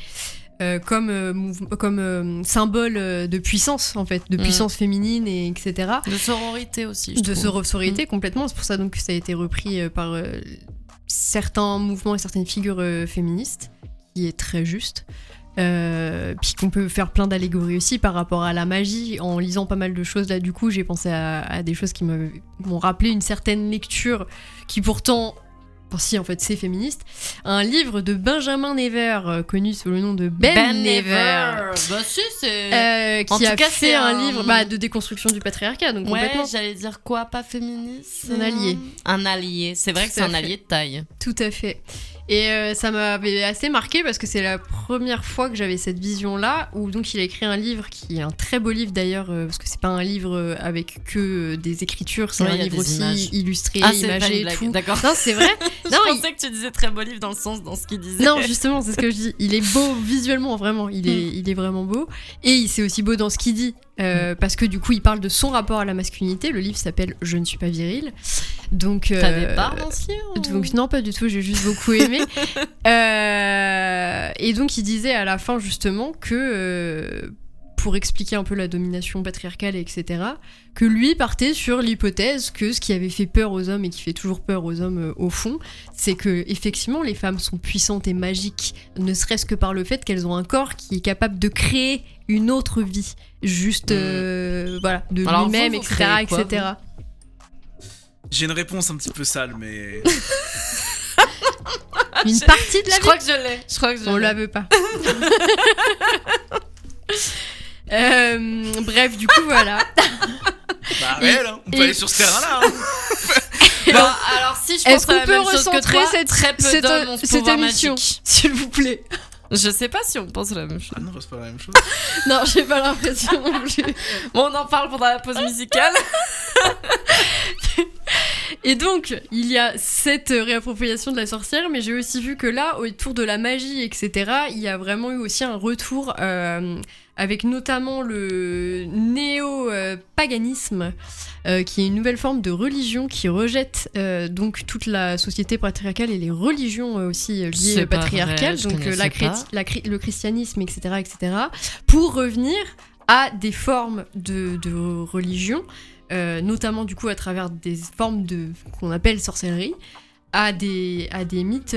comme symbole de puissance, en fait, de puissance féminine, et etc. De sororité aussi, sororité, complètement. C'est pour ça donc que ça a été repris par certains mouvements et certaines figures féministes, qui est très juste. Puis qu'on peut faire plein d'allégories aussi par rapport à la magie. En lisant pas mal de choses là, du coup, j'ai pensé à des choses qui m'ont rappelé une certaine lecture qui pourtant... Enfin, si, en fait, c'est féministe. Un livre de Benjamin Never, connu sous le nom de Ben Never. Bah si, c'est... qui a fait un livre de déconstruction du patriarcat, donc complètement. Ouais, j'allais dire quoi, pas féministe. Un allié. Un allié, c'est vrai que c'est un allié de taille. Tout à fait. Et ça m'avait assez marqué parce que c'est la première fois que j'avais cette vision-là, où donc il a écrit un livre qui est un très beau livre d'ailleurs, parce que c'est pas un livre avec que des écritures, c'est un livre aussi images. Illustré, imagé et tout. D'accord. Non, c'est vrai. Je pensais que tu disais très beau livre dans le sens dans ce qu'il disait. Non, justement, c'est ce que je dis. Il est beau visuellement, vraiment. Il est vraiment beau. Et c'est aussi beau dans ce qu'il dit. Parce que du coup, il parle de son rapport à la masculinité. Le livre s'appelle Je ne suis pas viril. Donc, t'as des parts dans ce livre donc, non, pas du tout. J'ai juste beaucoup aimé. Et donc, il disait à la fin, justement, que... pour expliquer un peu la domination patriarcale, etc., que lui partait sur l'hypothèse que ce qui avait fait peur aux hommes et qui fait toujours peur aux hommes au fond, c'est que effectivement les femmes sont puissantes et magiques, ne serait-ce que par le fait qu'elles ont un corps qui est capable de créer une autre vie, juste voilà, de alors lui-même, etc., etc. J'ai une réponse un petit peu sale, mais... Une partie de la vie. Je crois que je l'ai. On la veut pas. Bref, du coup, voilà. Bah, réel, hein. On peut aller sur ce terrain-là. Hein. Bon, alors, si je pense est-ce qu'on peut recentrer cette émission, s'il vous plaît? Je sais pas si on pense la même chose. Ah non, c'est pas la même chose. Non, j'ai pas l'impression non plus. Bon, on en parle pendant la pause musicale. Et donc, il y a cette réappropriation de la sorcière, mais j'ai aussi vu que là, autour de la magie, etc., il y a vraiment eu aussi un retour avec notamment le néo-paganisme, qui est une nouvelle forme de religion qui rejette donc toute la société patriarcale et les religions aussi liées patriarcales, donc le christianisme, etc., pour revenir à des formes de religion, notamment du coup à travers des formes qu'on appelle sorcellerie, à des mythes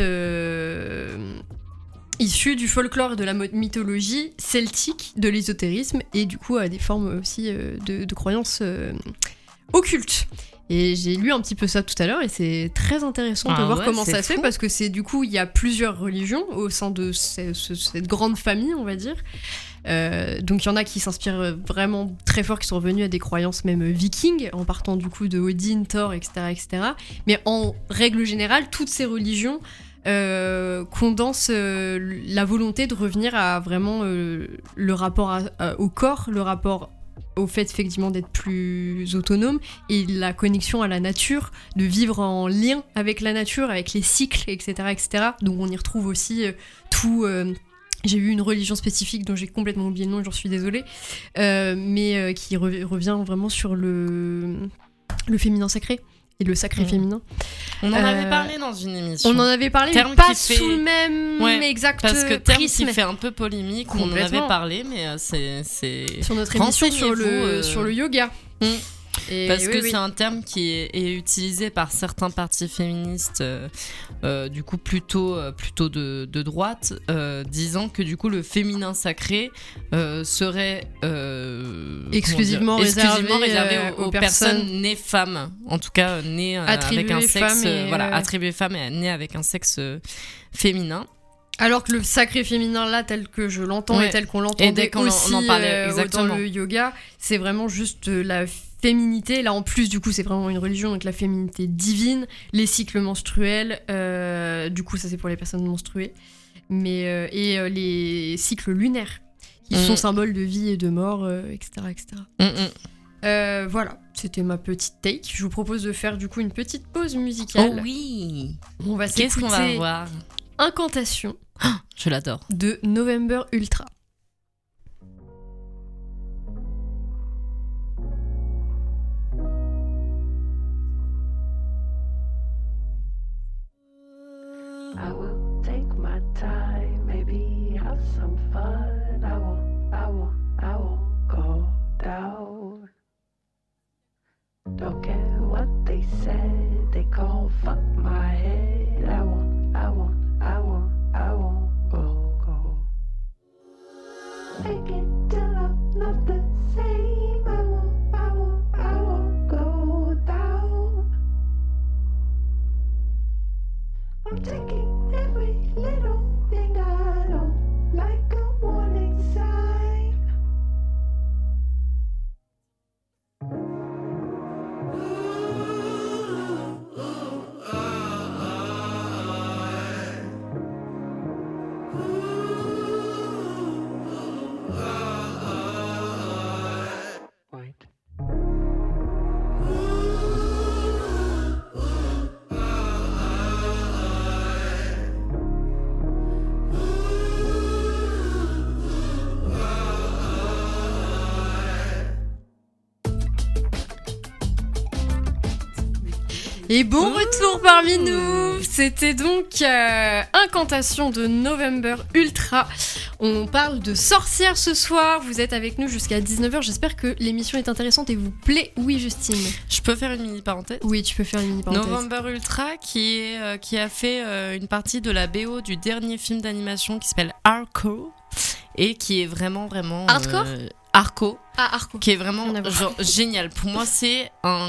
issus du folklore et de la mythologie celtique, de l'ésotérisme, et du coup à des formes aussi de croyances occultes. Et j'ai lu un petit peu ça tout à l'heure et c'est très intéressant de voir comment ça se fait, parce que c'est du coup il y a plusieurs religions au sein de cette grande famille, on va dire. Donc il y en a qui s'inspirent vraiment très fort, qui sont revenus à des croyances même vikings, en partant du coup de Odin, Thor, etc. Mais en règle générale, toutes ces religions condensent la volonté de revenir à vraiment le rapport au corps, le rapport au fait effectivement d'être plus autonome, et la connexion à la nature, de vivre en lien avec la nature, avec les cycles, etc. Donc on y retrouve aussi tout... J'ai eu une religion spécifique dont j'ai complètement oublié le nom, j'en suis désolée, mais qui revient vraiment sur le féminin sacré et le sacré féminin. On en avait parlé dans une émission. On en avait parlé, mais pas sous le même exact prisme. Parce que terme qui fait un peu polémique, on en avait parlé, mais c'est... Sur notre émission sur le yoga. Parce que c'est un terme qui est utilisé par certains partis féministes, du coup plutôt de droite, disant que du coup le féminin sacré serait exclusivement réservé aux personnes nées femmes, en tout cas nées avec un sexe, attribuées femmes et nées avec un sexe féminin. Alors que le sacré féminin, là, tel que je l'entends et tel qu'on l'entendait aussi on en parlait, dans le yoga, c'est vraiment juste la féminité. Là, en plus, du coup, c'est vraiment une religion, donc la féminité divine, les cycles menstruels, du coup, ça c'est pour les personnes menstruées, mais, et les cycles lunaires, qui sont symboles de vie et de mort, etc. Voilà, c'était ma petite take. Je vous propose de faire du coup une petite pause musicale. Oh oui. On va s'écouter. Qu'est-ce qu'on va voir ? Incantation. Je l'adore. De November Ultra. I will take my time, maybe have some fun. I won't go down. Don't care what they said, they can't fuck my head. I won't go. Make it till I'm not the same. I won't go down. I'm taking every little thing I don't like a warning sign. Wait. Et bon retour parmi nous. C'était donc Incantation de November Ultra. On parle de sorcières ce soir. Vous êtes avec nous jusqu'à 19h. J'espère que l'émission est intéressante et vous plaît. Oui, Justine. Je peux faire une mini parenthèse ? Oui, tu peux faire une mini parenthèse. November Ultra qui a fait une partie de la BO du dernier film d'animation qui s'appelle Arco et qui est vraiment Hardcore Arco. Ah, Arco. Qui est vraiment genre génial. Pour moi, c'est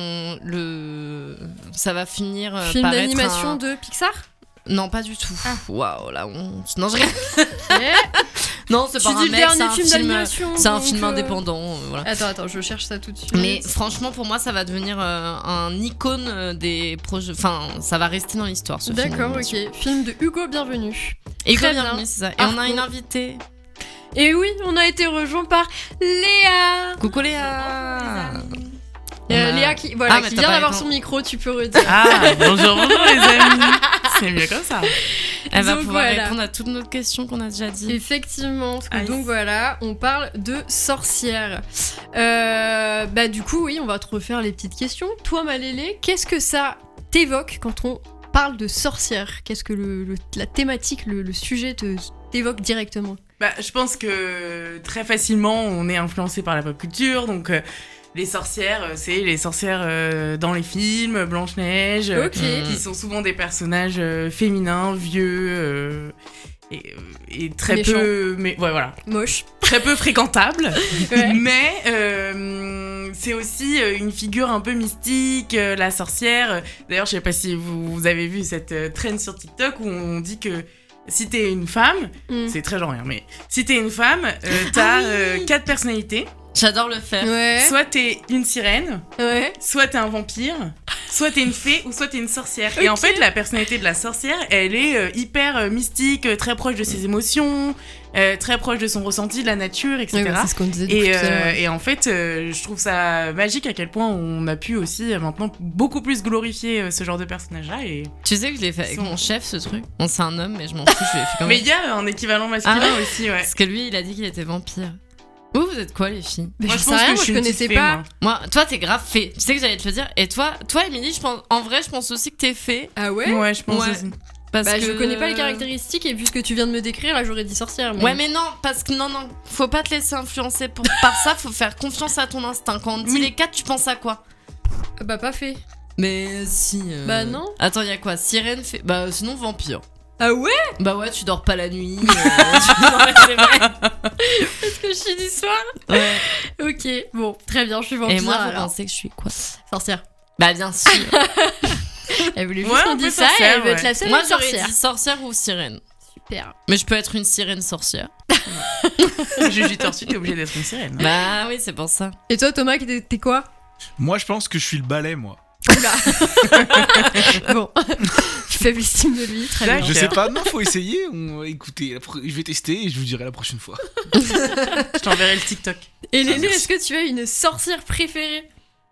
ça va finir film par d'animation de Pixar ? Non, pas du tout. Waouh, la honte. Non, je Non, c'est pas un mec, c'est un film d'animation. C'est un film indépendant. Voilà. Attends, je cherche ça tout de suite. Mais franchement, pour moi, ça va devenir un icône des projets. Enfin, ça va rester dans l'histoire, ce film. D'accord, ok. Film de Hugo Bienvenu. Et Très bienvenue, bien. c'est ça. Et on a une invitée. Et oui, on a été rejoint par Léa. Coucou Léa. Léa qui mais t'as vient pas d'avoir raison. son micro, tu peux redire. Bonjour les amis. C'est mieux comme ça. Elle va Donc pouvoir voilà. répondre à toutes nos questions qu'on a déjà dit. Effectivement, parce que Aïe. donc voilà, on parle de sorcières. Du coup, oui, on va te refaire les petites questions. Toi, Malélé, qu'est-ce que ça t'évoque quand on parle de sorcières? Qu'est-ce que la thématique, le sujet t'évoque directement? Je pense que très facilement, on est influencé par la pop culture, donc les sorcières, c'est les sorcières dans les films, Blanche-Neige, qui sont souvent des personnages féminins, vieux et très Méchants. peu, mais ouais, voilà, Moche. très peu fréquentables. Ouais. Mais c'est aussi une figure un peu mystique, la sorcière. D'ailleurs, je sais pas si vous avez vu cette trend sur TikTok où on dit que si t'es une femme, c'est très genré, mais si t'es une femme, t'as 4 personnalités. J'adore le faire. Ouais. Soit t'es une sirène, Ouais. soit t'es un vampire, soit t'es une fée ou soit t'es une sorcière. Ok. Et en fait, la personnalité de la sorcière, elle est hyper mystique, très proche de ses émotions, très proche de son ressenti, de la nature, etc. Ouais, c'est ce qu'on disait depuis tout à l'heure. Et en fait, je trouve ça magique à quel point on a pu aussi maintenant beaucoup plus glorifier ce genre de personnage-là. Et... Tu sais que je l'ai fait avec Son- mon chef, ce truc. Bon, c'est un homme, mais je m'en fous, je l'ai fait quand Mais même. il y a un équivalent masculin Ah ouais aussi, ouais. Parce que lui, il a dit qu'il était vampire. Vous êtes quoi, les filles? Mais Moi, je sais pense rien, que moi suis je une connaissais petite fée, pas. moi. Moi, toi, t'es grave fée. Tu sais que j'allais te le dire. Et toi, Émilie, je pense, en vrai, je pense aussi que t'es fée. Ah ouais? Ouais, je pense Ouais. aussi. Parce que Je connais pas les caractéristiques et vu ce que tu viens de me décrire, là j'aurais dit sorcière. Mais... Ouais, mais non, parce que non, faut pas te laisser influencer par ça, faut faire confiance à ton instinct. Quand on dit Oui. les 4, tu penses à quoi? Bah pas fait. Mais si. Bah non. Attends, y a quoi? Sirène, fée. Bah sinon, vampire. Ah ouais? Bah ouais, tu dors pas la nuit. Non, mais c'est vrai. Est-ce que je suis du soir? Ouais. Ok, bon, très bien, je suis vampire. Et moi, vous alors. pensez que je suis quoi? Sorcière. Bah bien sûr. Elle voulait juste Ouais, qu'on un peu dise ça et sorcière, elle veut être ouais. la seule Moi, à être j'aurais sorcière. dit sorcière ou sirène. Super. Mais je peux être une sirène sorcière. Juju Tortue, t'es obligé d'être une sirène. Bah oui, c'est pour ça. Et toi, Thomas, t'es quoi? Moi, je pense que je suis le balai, moi. Oula. Bon, faible estime de lui, très bien. D'accord. Je sais pas, non, faut essayer. Écoutez, je vais tester et je vous dirai la prochaine fois. Je t'enverrai le TikTok. Et Léné, merci. est-ce que tu as une sorcière préférée?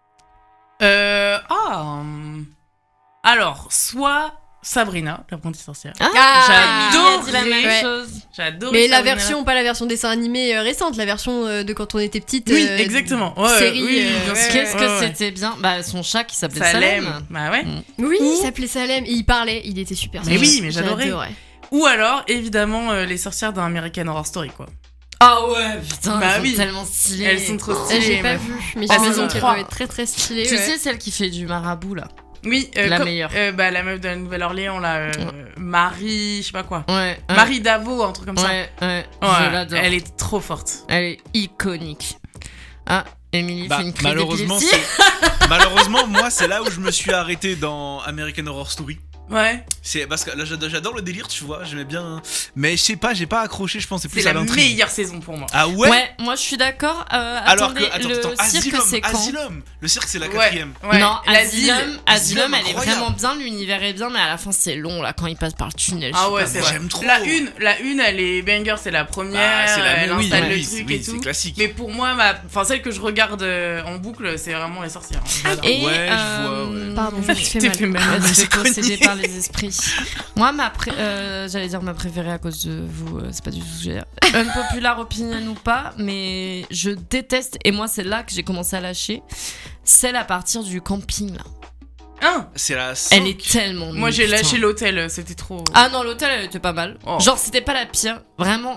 Alors, soit Sabrina, l'apprentie sorcière. J'adore. j'adore dit la même Ouais. chose. J'adore. Mais la version, pas la version dessin animé récente, la version de quand on était petite. Oui, exactement. Ouais, série, oui, euh, bien ouais, sûr. Qu'est-ce que Ouais, ouais. c'était bien? Bah son chat qui s'appelait Salem. Salem. Bah ouais. Oui, Ou- il s'appelait Salem et il parlait, il était super. Mais ce oui, chat. mais j'adorais. Ou alors, évidemment, les sorcières d'un American Horror Story, quoi. Ah ouais, putain, Bah elles oui. sont tellement stylées. Elles sont trop J'ai stylées. pas meuf. vu, mais Ah, j'imagine saison qu'elle 3. doit être très très stylée. Tu ouais. sais, celle qui fait du marabout là. Oui, La meilleure. La meuf de la Nouvelle-Orléans, là, Marie, je sais pas quoi. Ouais. Marie Davo, un truc comme ça. Ouais, ouais. Ouais, Je l'adore. elle est trop forte. Elle est iconique. Ah, Émilie Bah, fait une crise malheureusement, d'épilepsie. malheureusement, moi, c'est là où je me suis arrêté dans American Horror Story. Ouais. C'est parce que là, j'adore le délire, tu vois, j'aimais bien. Mais je sais pas, j'ai pas accroché, je pense, c'est plus C'est à la l'intrigue. meilleure saison pour moi. Ah ouais, Ouais, moi je suis d'accord. Alors Attendez, que, attends, le cirque c'est quand? Asylum, le cirque c'est la Ouais. quatrième. Ouais. Non, l'asile. Asylum, elle est incroyable. vraiment bien, l'univers est bien, mais à la fin c'est long là quand il passe par le tunnel. je Ah sais ouais, pas. c'est moi, vrai. j'aime trop. La une, elle est banger, c'est la première. Ah, c'est la elle oui, installe oui, le truc oui, et c'est tout. classique. Mais pour moi, celle que je regarde en boucle, c'est vraiment les sorcières. J'adore. Et, Ouais, je vois, ouais. Pardon, je me suis T'es fait fait mal. mal. Je c'est suis possédée connu. par les esprits. Moi, j'allais dire ma préférée à cause de vous, c'est pas du tout ce que je veux dire. Unpopular opinion ou pas, mais je déteste, et moi c'est là que j'ai commencé à lâcher, celle à partir du camping là. Hein C'est la Elle est tellement Moi, nulle, j'ai putain. lâché l'hôtel, c'était trop. Ah non, l'hôtel elle était pas mal. Oh. Genre c'était pas la pire, vraiment.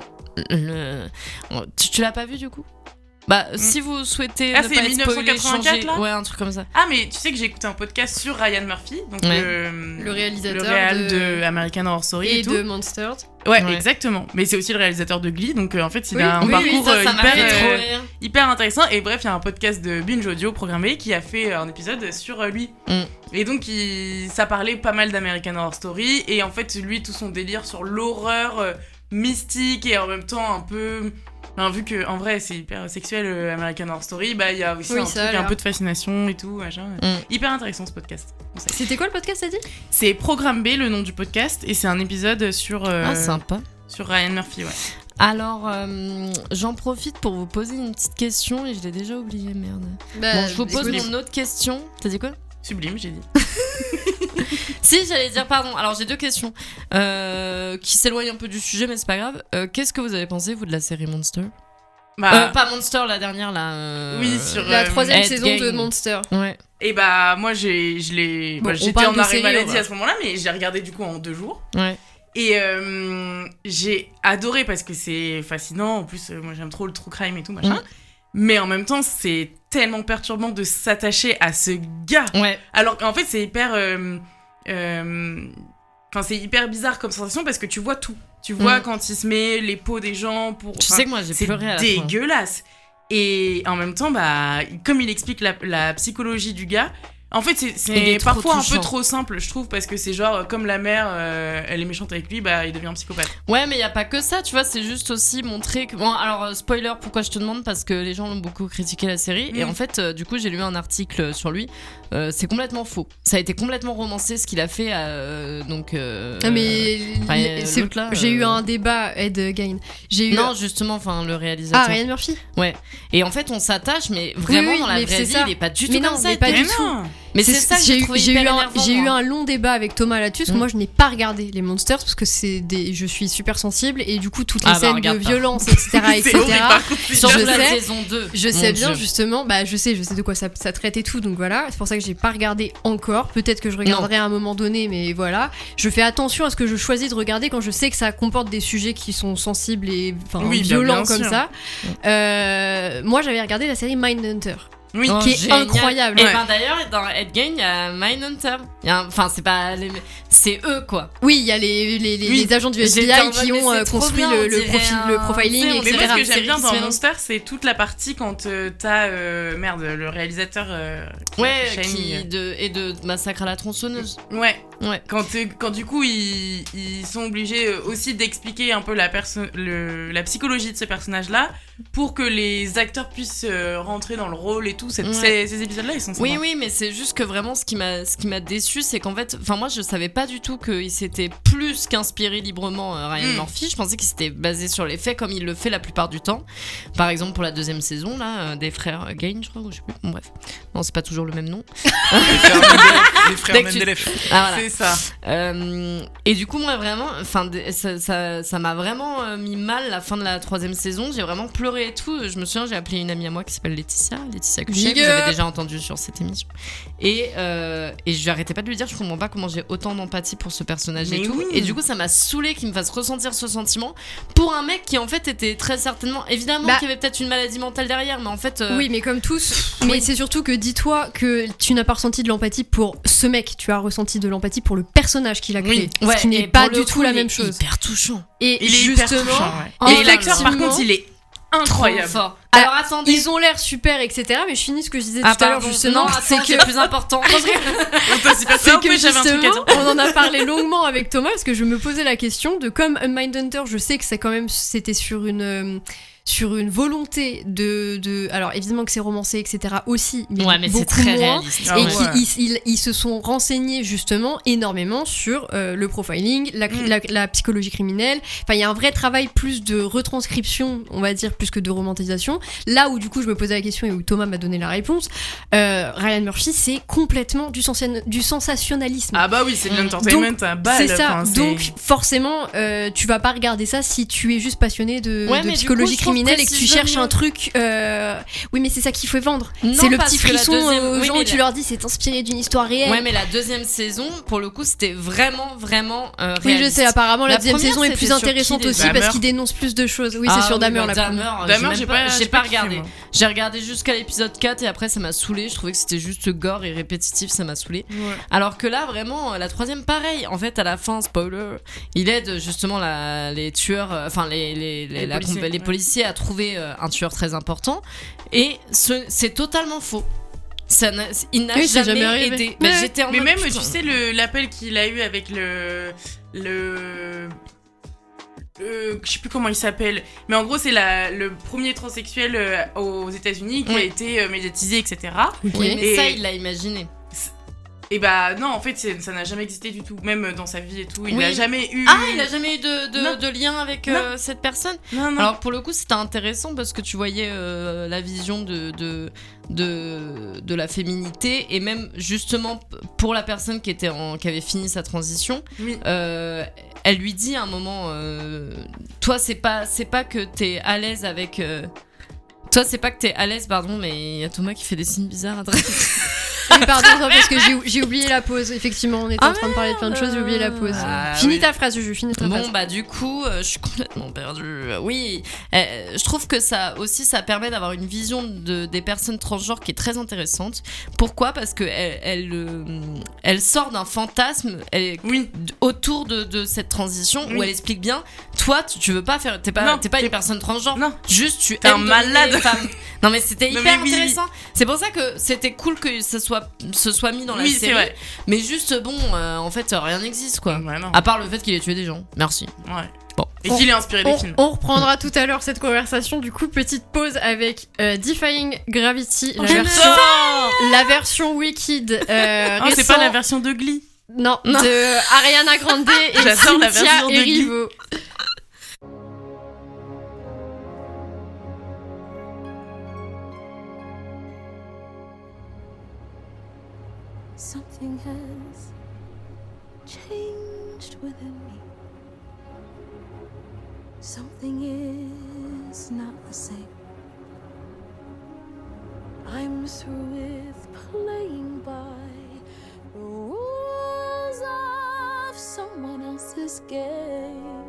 Tu l'as pas vu du coup? Bah si vous souhaitez Ah, ne c'est pas être spoilé, 1984, changer... là ouais, un truc comme ça. Ah, mais tu sais que j'ai écouté un podcast sur Ryan Murphy, donc Ouais. Le réalisateur le réal de- de American Horror Story et, et tout. de Monsters. Ouais, Ouais. exactement. Mais c'est aussi le réalisateur de Glee, donc en fait, il Oui, a un oui, parcours ça m'a hyper, fait trop rire. hyper intéressant. Et bref, il y a un podcast de Binge Audio programmé qui a fait un épisode sur lui. Mm. Et donc, ça parlait pas mal d'American Horror Story. Et en fait, lui, tout son délire sur l'horreur mystique et en même temps un peu Enfin, vu que en vrai c'est hyper sexuel American Horror Story, bah il y a aussi un peu de fascination et tout, machin. Hyper intéressant ce podcast. C'était quoi le podcast, t'as dit ? C'est Programme B, le nom du podcast, et c'est un épisode sur sympa. Sur Ryan Murphy, ouais. Alors, j'en profite pour vous poser une petite question et je l'ai déjà oubliée, merde. Bon, je vous pose mon autre question. T'as dit quoi ? Sublime, j'ai dit. Si, j'allais dire pardon. Alors, j'ai 2 questions qui s'éloignent un peu du sujet, mais c'est pas grave. Qu'est-ce que vous avez pensé, vous, de la série Monster ? Pas Monster, la dernière, là. Oui, sur la 3e saison Game. de Monster. Ouais. Et bah, moi, j'étais en arrêt maladie à ce moment-là, mais j'ai regardé du coup en 2 jours. Ouais. Et j'ai adoré parce que c'est fascinant. En plus, moi, j'aime trop le true crime et tout, machin. Mais en même temps, c'est tellement perturbant de s'attacher à ce gars. Ouais. Alors qu'en fait, c'est hyper... c'est hyper bizarre comme sensation parce que tu vois tout. Tu vois quand il se met les peaux des gens pour... Tu sais que moi, j'ai pleuré à la fin. C'est dégueulasse. Et en même temps, bah, comme il explique la psychologie du gars... En fait, c'est parfois un peu trop simple, je trouve, parce que c'est genre, comme la mère, elle est méchante avec lui, bah, il devient un psychopathe. Ouais, mais il n'y a pas que ça, tu vois, c'est juste aussi montrer que... Bon, alors, spoiler, pourquoi je te demande ? Parce que les gens ont beaucoup critiqué la série, et en fait, du coup, j'ai lu un article sur lui, c'est complètement faux. Ça a été complètement romancé, ce qu'il a fait, j'ai eu un débat, Ed Gein. Non, justement, enfin, le réalisateur. Ah, Ryan Murphy ? Ouais. Et en fait, on s'attache, mais vraiment, dans la vraie vie, il est pas du tout comme ça. Mais pas du tout. Mais c'est ça que j'ai trouvé hyper énervant. J'ai eu un long débat avec Thomas là-dessus, parce que moi je n'ai pas regardé les Monsters parce que je suis super sensible et du coup toutes les scènes de violence, etc. Je sais bien justement, je sais de quoi ça traite et tout, donc voilà, c'est pour ça que j'ai pas regardé encore. Peut-être que je regarderai à un moment donné, mais voilà, je fais attention à ce que je choisis de regarder quand je sais que ça comporte des sujets qui sont sensibles et violents comme ça. Moi j'avais regardé la série Mindhunter. Oui, qui est incroyable. Et d'ailleurs, dans Ed Gein, il y a Mindhunter. Enfin, c'est eux, quoi. Oui, il y a les agents du FBI qui ont construit le profiling, etc. Mais moi, ce que j'aime bien dans Monster, c'est toute la partie quand t'as le réalisateur. De Massacre à la tronçonneuse. Ouais. Quand du coup ils sont obligés aussi d'expliquer un peu la psychologie de ce personnage-là pour que les acteurs puissent rentrer dans le rôle et tout. Ces épisodes-là, ils sont sympas. Oui, mais c'est juste que vraiment ce qui m'a déçu, c'est qu'en fait, moi je savais pas du tout qu'il s'était plus qu'inspiré librement Ryan Murphy. Je pensais qu'il s'était basé sur les faits comme il le fait la plupart du temps. Par exemple pour la 2e saison là, des frères Gein, je crois, ou je sais plus. Bon, bref, non, c'est pas toujours le même nom. Les frères Mendelef. Ah, voilà. C'est ça. Et du coup, moi vraiment, ça m'a vraiment mis mal la fin de la 3e saison. J'ai vraiment pleuré et tout. Je me souviens, j'ai appelé une amie à moi qui s'appelle Laetitia Cuchet, que vous avez déjà entendu sur cette émission. Et je lui arrêtais pas de lui dire, je comprends pas comment j'ai autant d'empathie pour ce personnage et tout. Oui. Et du coup, ça m'a saoulé qu'il me fasse ressentir ce sentiment pour un mec qui en fait était très certainement, évidemment, qu'il y avait peut-être une maladie mentale derrière, mais en fait. Oui, mais comme tous. Mais c'est surtout que dis-toi que tu n'as pas ressenti de l'empathie pour ce mec, tu as ressenti de l'empathie pour le personnage qu'il a créé. Oui. Ce qui n'est pas du tout la même chose. Hyper touchant. Et il est justement, hyper touchant, et l'acteur, par contre, il est incroyable. Fort. Alors attendez, ils ont l'air super, etc. Mais je finis ce que je disais tout à l'heure justement. C'est que plus important. C'est que justement, on en a parlé longuement avec Thomas parce que je me posais la question de comme Mindhunter, je sais que c'était sur une volonté de alors évidemment que c'est romancé, etc. aussi, mais c'est très moins, réaliste. Et ils se sont renseignés justement énormément sur le profiling, la psychologie criminelle. Enfin, il y a un vrai travail plus de retranscription, on va dire, plus que de romantisation. Là où du coup je me posais la question et où Thomas m'a donné la réponse, Ryan Murphy, c'est complètement du sensationnalisme. Ah bah oui, c'est de l'entertainment à balle. C'est ça. Donc forcément, tu vas pas regarder ça si tu es juste passionné de psychologie criminelle et que tu cherches un truc. Oui, mais c'est ça qu'il faut vendre. C'est le petit frisson aux gens où tu leur dis c'est inspiré d'une histoire réelle. Ouais, mais la 2e saison, pour le coup, c'était vraiment réaliste. Oui, je sais. Apparemment, la 2e saison est plus intéressante aussi parce qu'il dénonce plus de choses. Oui, c'est sur Dahmer la première. Dahmer, j'ai pas regardé. J'ai regardé jusqu'à l'épisode 4 et après ça m'a saoulé. Je trouvais que c'était juste gore et répétitif, ça m'a saoulé. Ouais. Alors que là, vraiment, la 3e, pareil. En fait, à la fin, spoiler, il aide justement les tueurs, enfin les policiers à trouver un tueur très important. Et c'est totalement faux. Il n'a jamais aidé. Mais même, tu sais, l'appel qu'il a eu avec je sais plus comment il s'appelle, mais en gros c'est le premier transsexuel aux États-Unis qui a été médiatisé, etc. Oui, mais ça il l'a imaginé. Et bah non, en fait ça n'a jamais existé du tout, même dans sa vie et tout, il n'a jamais eu... Ah, il a jamais eu de lien avec cette personne. Non. Alors pour le coup c'était intéressant parce que tu voyais la vision de la féminité, et même justement pour la personne qui avait fini sa transition, elle lui dit à un moment toi c'est pas que t'es à l'aise avec toi c'est pas que t'es à l'aise, pardon, mais il y a Thomas qui fait des signes bizarres à droite. Oui, pardon, parce que j'ai oublié la pause. Effectivement, on était en train de parler de plein de choses, j'ai oublié la pause. Finis ta phrase, Juju, finis ta phrase. Bon, bah du coup, je suis complètement perdue. Oui, je trouve que ça permet d'avoir une vision des personnes transgenres qui est très intéressante. Pourquoi ? Parce que elle sort d'un fantasme autour de cette transition où elle explique bien, toi, tu veux pas faire... T'es pas une personne transgenre. Non. Juste, tu es un malade. Les femmes. Non, mais c'était hyper intéressant. C'est pour ça que c'était cool que ça se soit mis dans la série, vrai. Mais juste bon en fait rien n'existe quoi, non. à part le fait qu'il ait tué des gens. Merci. Ouais. Bon. Et qu'il ait inspiré des films. On reprendra tout à l'heure cette conversation. Du coup, petite pause avec Defying Gravity, la version Wicked. C'est pas la version de Glee. Non. De Ariana Grande et J'adore la Cynthia version de Glee. Erivo. Something has changed within me. Something is not the same. I'm through with playing by the rules of someone else's game.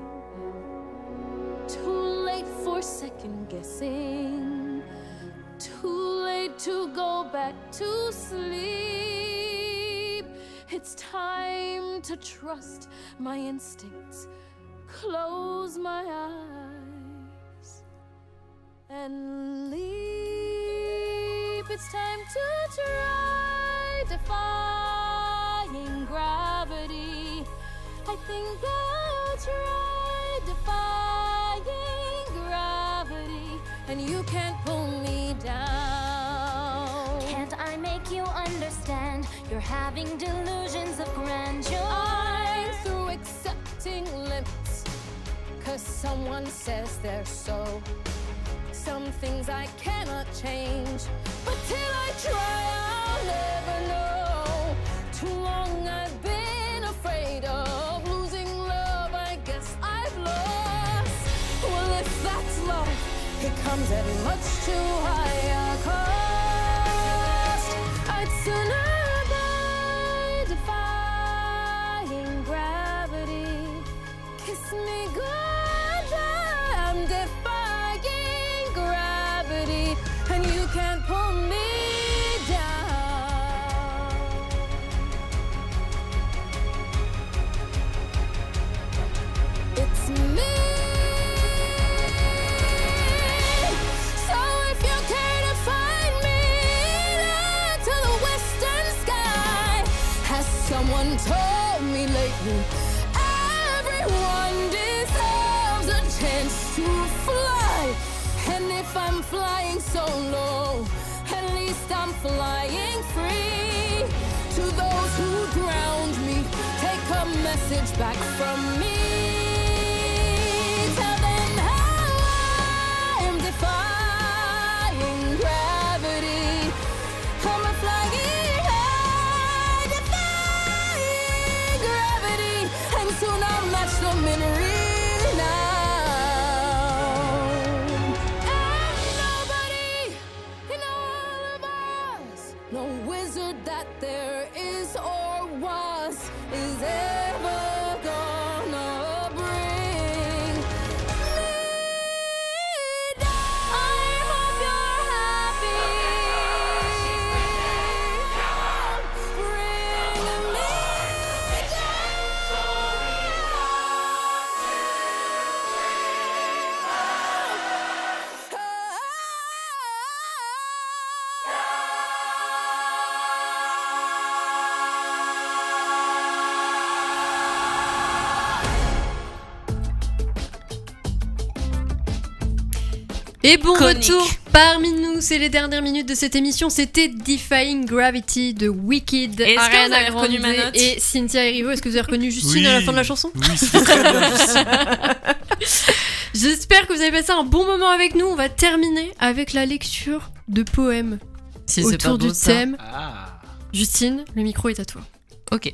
Too late for second guessing. Too late to go back to sleep. It's time to trust my instincts. Close my eyes and leap. It's time to try defying gravity. I think I'll try defying gravity, and you can't pull me down. Can't I make you understand? You're having delusions of grandeur. I'm through accepting limits, 'cause someone says they're so. Some things I cannot change, but till I try I'll never know. Too long I've been afraid of losing love, I guess I've lost. Well, if that's love, it comes at much too high a cost. I'd sooner die defying gravity. Kiss me goodbye, I'm defying gravity, and you can't pull me down. It's me. So if you care to find me to the western sky, has someone told me lately, everyone deserves a chance to fly. And if I'm flying so low, at least I'm flying free. To those who drowned me, take a message back from me. Tell them how I am defying gravity. I'm a flying high, defying gravity, and soon I'll match them in renown. And nobody in all of us, no wizard that there is or was, is ever gonna bring me down. I hope you're happy. Bring me down. Et bon Conique. retour parmi nous, c'est les dernières minutes de cette émission. C'était Defying Gravity de Wicked, Est-ce que Ariana vous avez reconnu Grande ma note et Cynthia Erivo. Est-ce que vous avez reconnu Justine à la fin de la chanson? Oui, c'était très bien. J'espère que vous avez passé un bon moment avec nous. On va terminer avec la lecture de poèmes Si c'est pas autour beau, du ça. thème. Ah. Justine, le micro est à toi. Ok.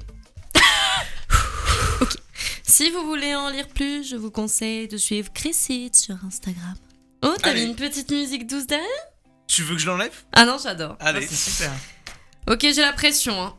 Si vous voulez en lire plus, je vous conseille de suivre Chrissy sur Instagram. Oh, t'avais Allez. une petite musique douce derrière? Tu veux que je l'enlève? Ah non, j'adore. Allez. C'est super. Ok, j'ai la pression. Hein.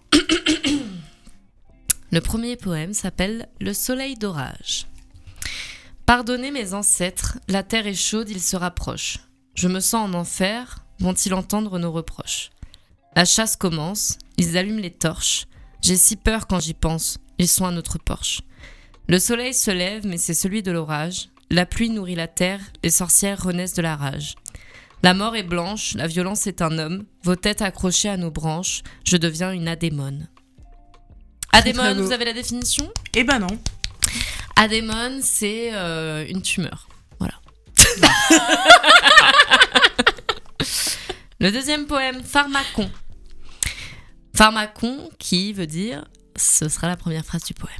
Le premier poème s'appelle Le soleil d'orage. Pardonnez mes ancêtres, la terre est chaude, ils se rapprochent. Je me sens en enfer, vont-ils entendre nos reproches? La chasse commence, ils allument les torches. J'ai si peur quand j'y pense, ils sont à notre porche. Le soleil se lève, mais c'est celui de l'orage. La pluie nourrit la terre, les sorcières renaissent de la rage. La mort est blanche, la violence est un homme. Vos têtes accrochées à nos branches, je deviens une adémone. Adémone, beau. vous avez la définition? Eh ben non. Adémone, c'est une tumeur. Voilà. Le deuxième poème, Pharmacon. Pharmacon, qui veut dire, ce sera la première phrase du poème.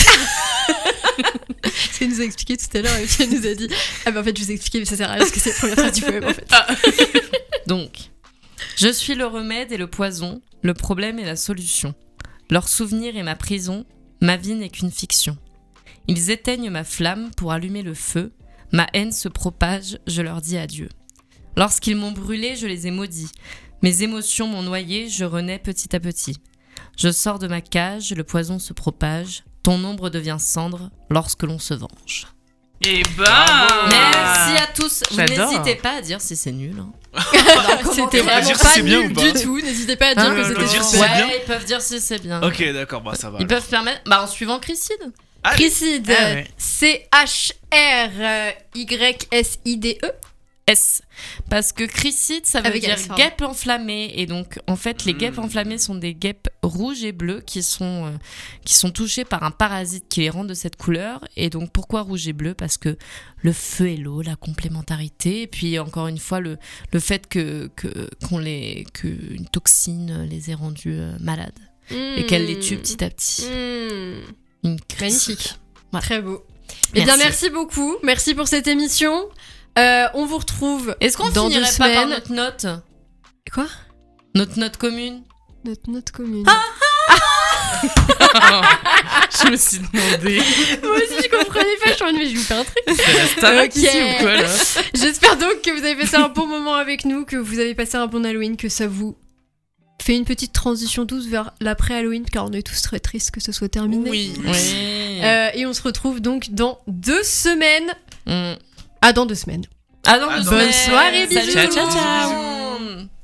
Ce qu'elle nous a expliqué tout à l'heure, et puis elle nous a dit ah ben en fait je vous ai expliqué mais ça sert à rien parce que c'est la première phrase du poème en fait. Donc, je suis le remède et le poison, le problème et la solution. Leur souvenir est ma prison, ma vie n'est qu'une fiction. Ils éteignent ma flamme pour allumer le feu, ma haine se propage, je leur dis adieu. Lorsqu'ils m'ont brûlé, je les ai maudits. Mes émotions m'ont noyé, je renais petit à petit. Je sors de ma cage, le poison se propage, ton ombre devient cendre lorsque l'on se venge. Eh ben. Bravo. Merci à tous. Vous J'adore. n'hésitez pas à dire si c'est nul. Hein. C'était On peut vraiment dire si pas c'est bien nul ou pas du tout. N'hésitez pas à dire Hein, que on peut c'était dire si super. c'est bien. Ouais, ils peuvent dire si c'est bien. Ok, d'accord, bah ça va. Ils peuvent permettre. Bah, en suivant Chrisside. Allez. Chryside, Ah ouais. C-H-R-Y-S-I-D-E. S. Parce que Chrisside, ça veut Avec dire S, pardon. guêpe enflammée. Et donc, en fait, les guêpes enflammées sont des guêpes rouges et bleues qui sont touchées par un parasite qui les rend de cette couleur. Et donc, pourquoi rouge et bleu? Parce que le feu et l'eau, la complémentarité. Et puis, encore une fois, le fait qu'une toxine les ait rendus malades. Et qu'elle les tue petit à petit. Une crise. Magnifique. Voilà. Très beau. Eh bien, Merci. merci beaucoup. Merci pour cette émission. On vous retrouve Est-ce qu'on dans 2 finirait pas par semaines. notre note? Quoi? Notre note commune? Notre note commune. Je me suis demandé. Moi aussi, je comprenais pas. Je suis en train de mais je vous fais un truc. C'est la Starac Ok. ici ou quoi là? J'espère donc que vous avez passé un bon moment avec nous, que vous avez passé un bon Halloween, que ça vous fait une petite transition douce vers l'après-Halloween, car on est tous très tristes que ce soit terminé. Oui. Oui. Et on se retrouve donc dans 2 semaines. Mm. Ah, dans 2 semaines. Ah non, Ah, bonne non. Bonne soirée, bisous. Salut. Ciao, ciao, ciao.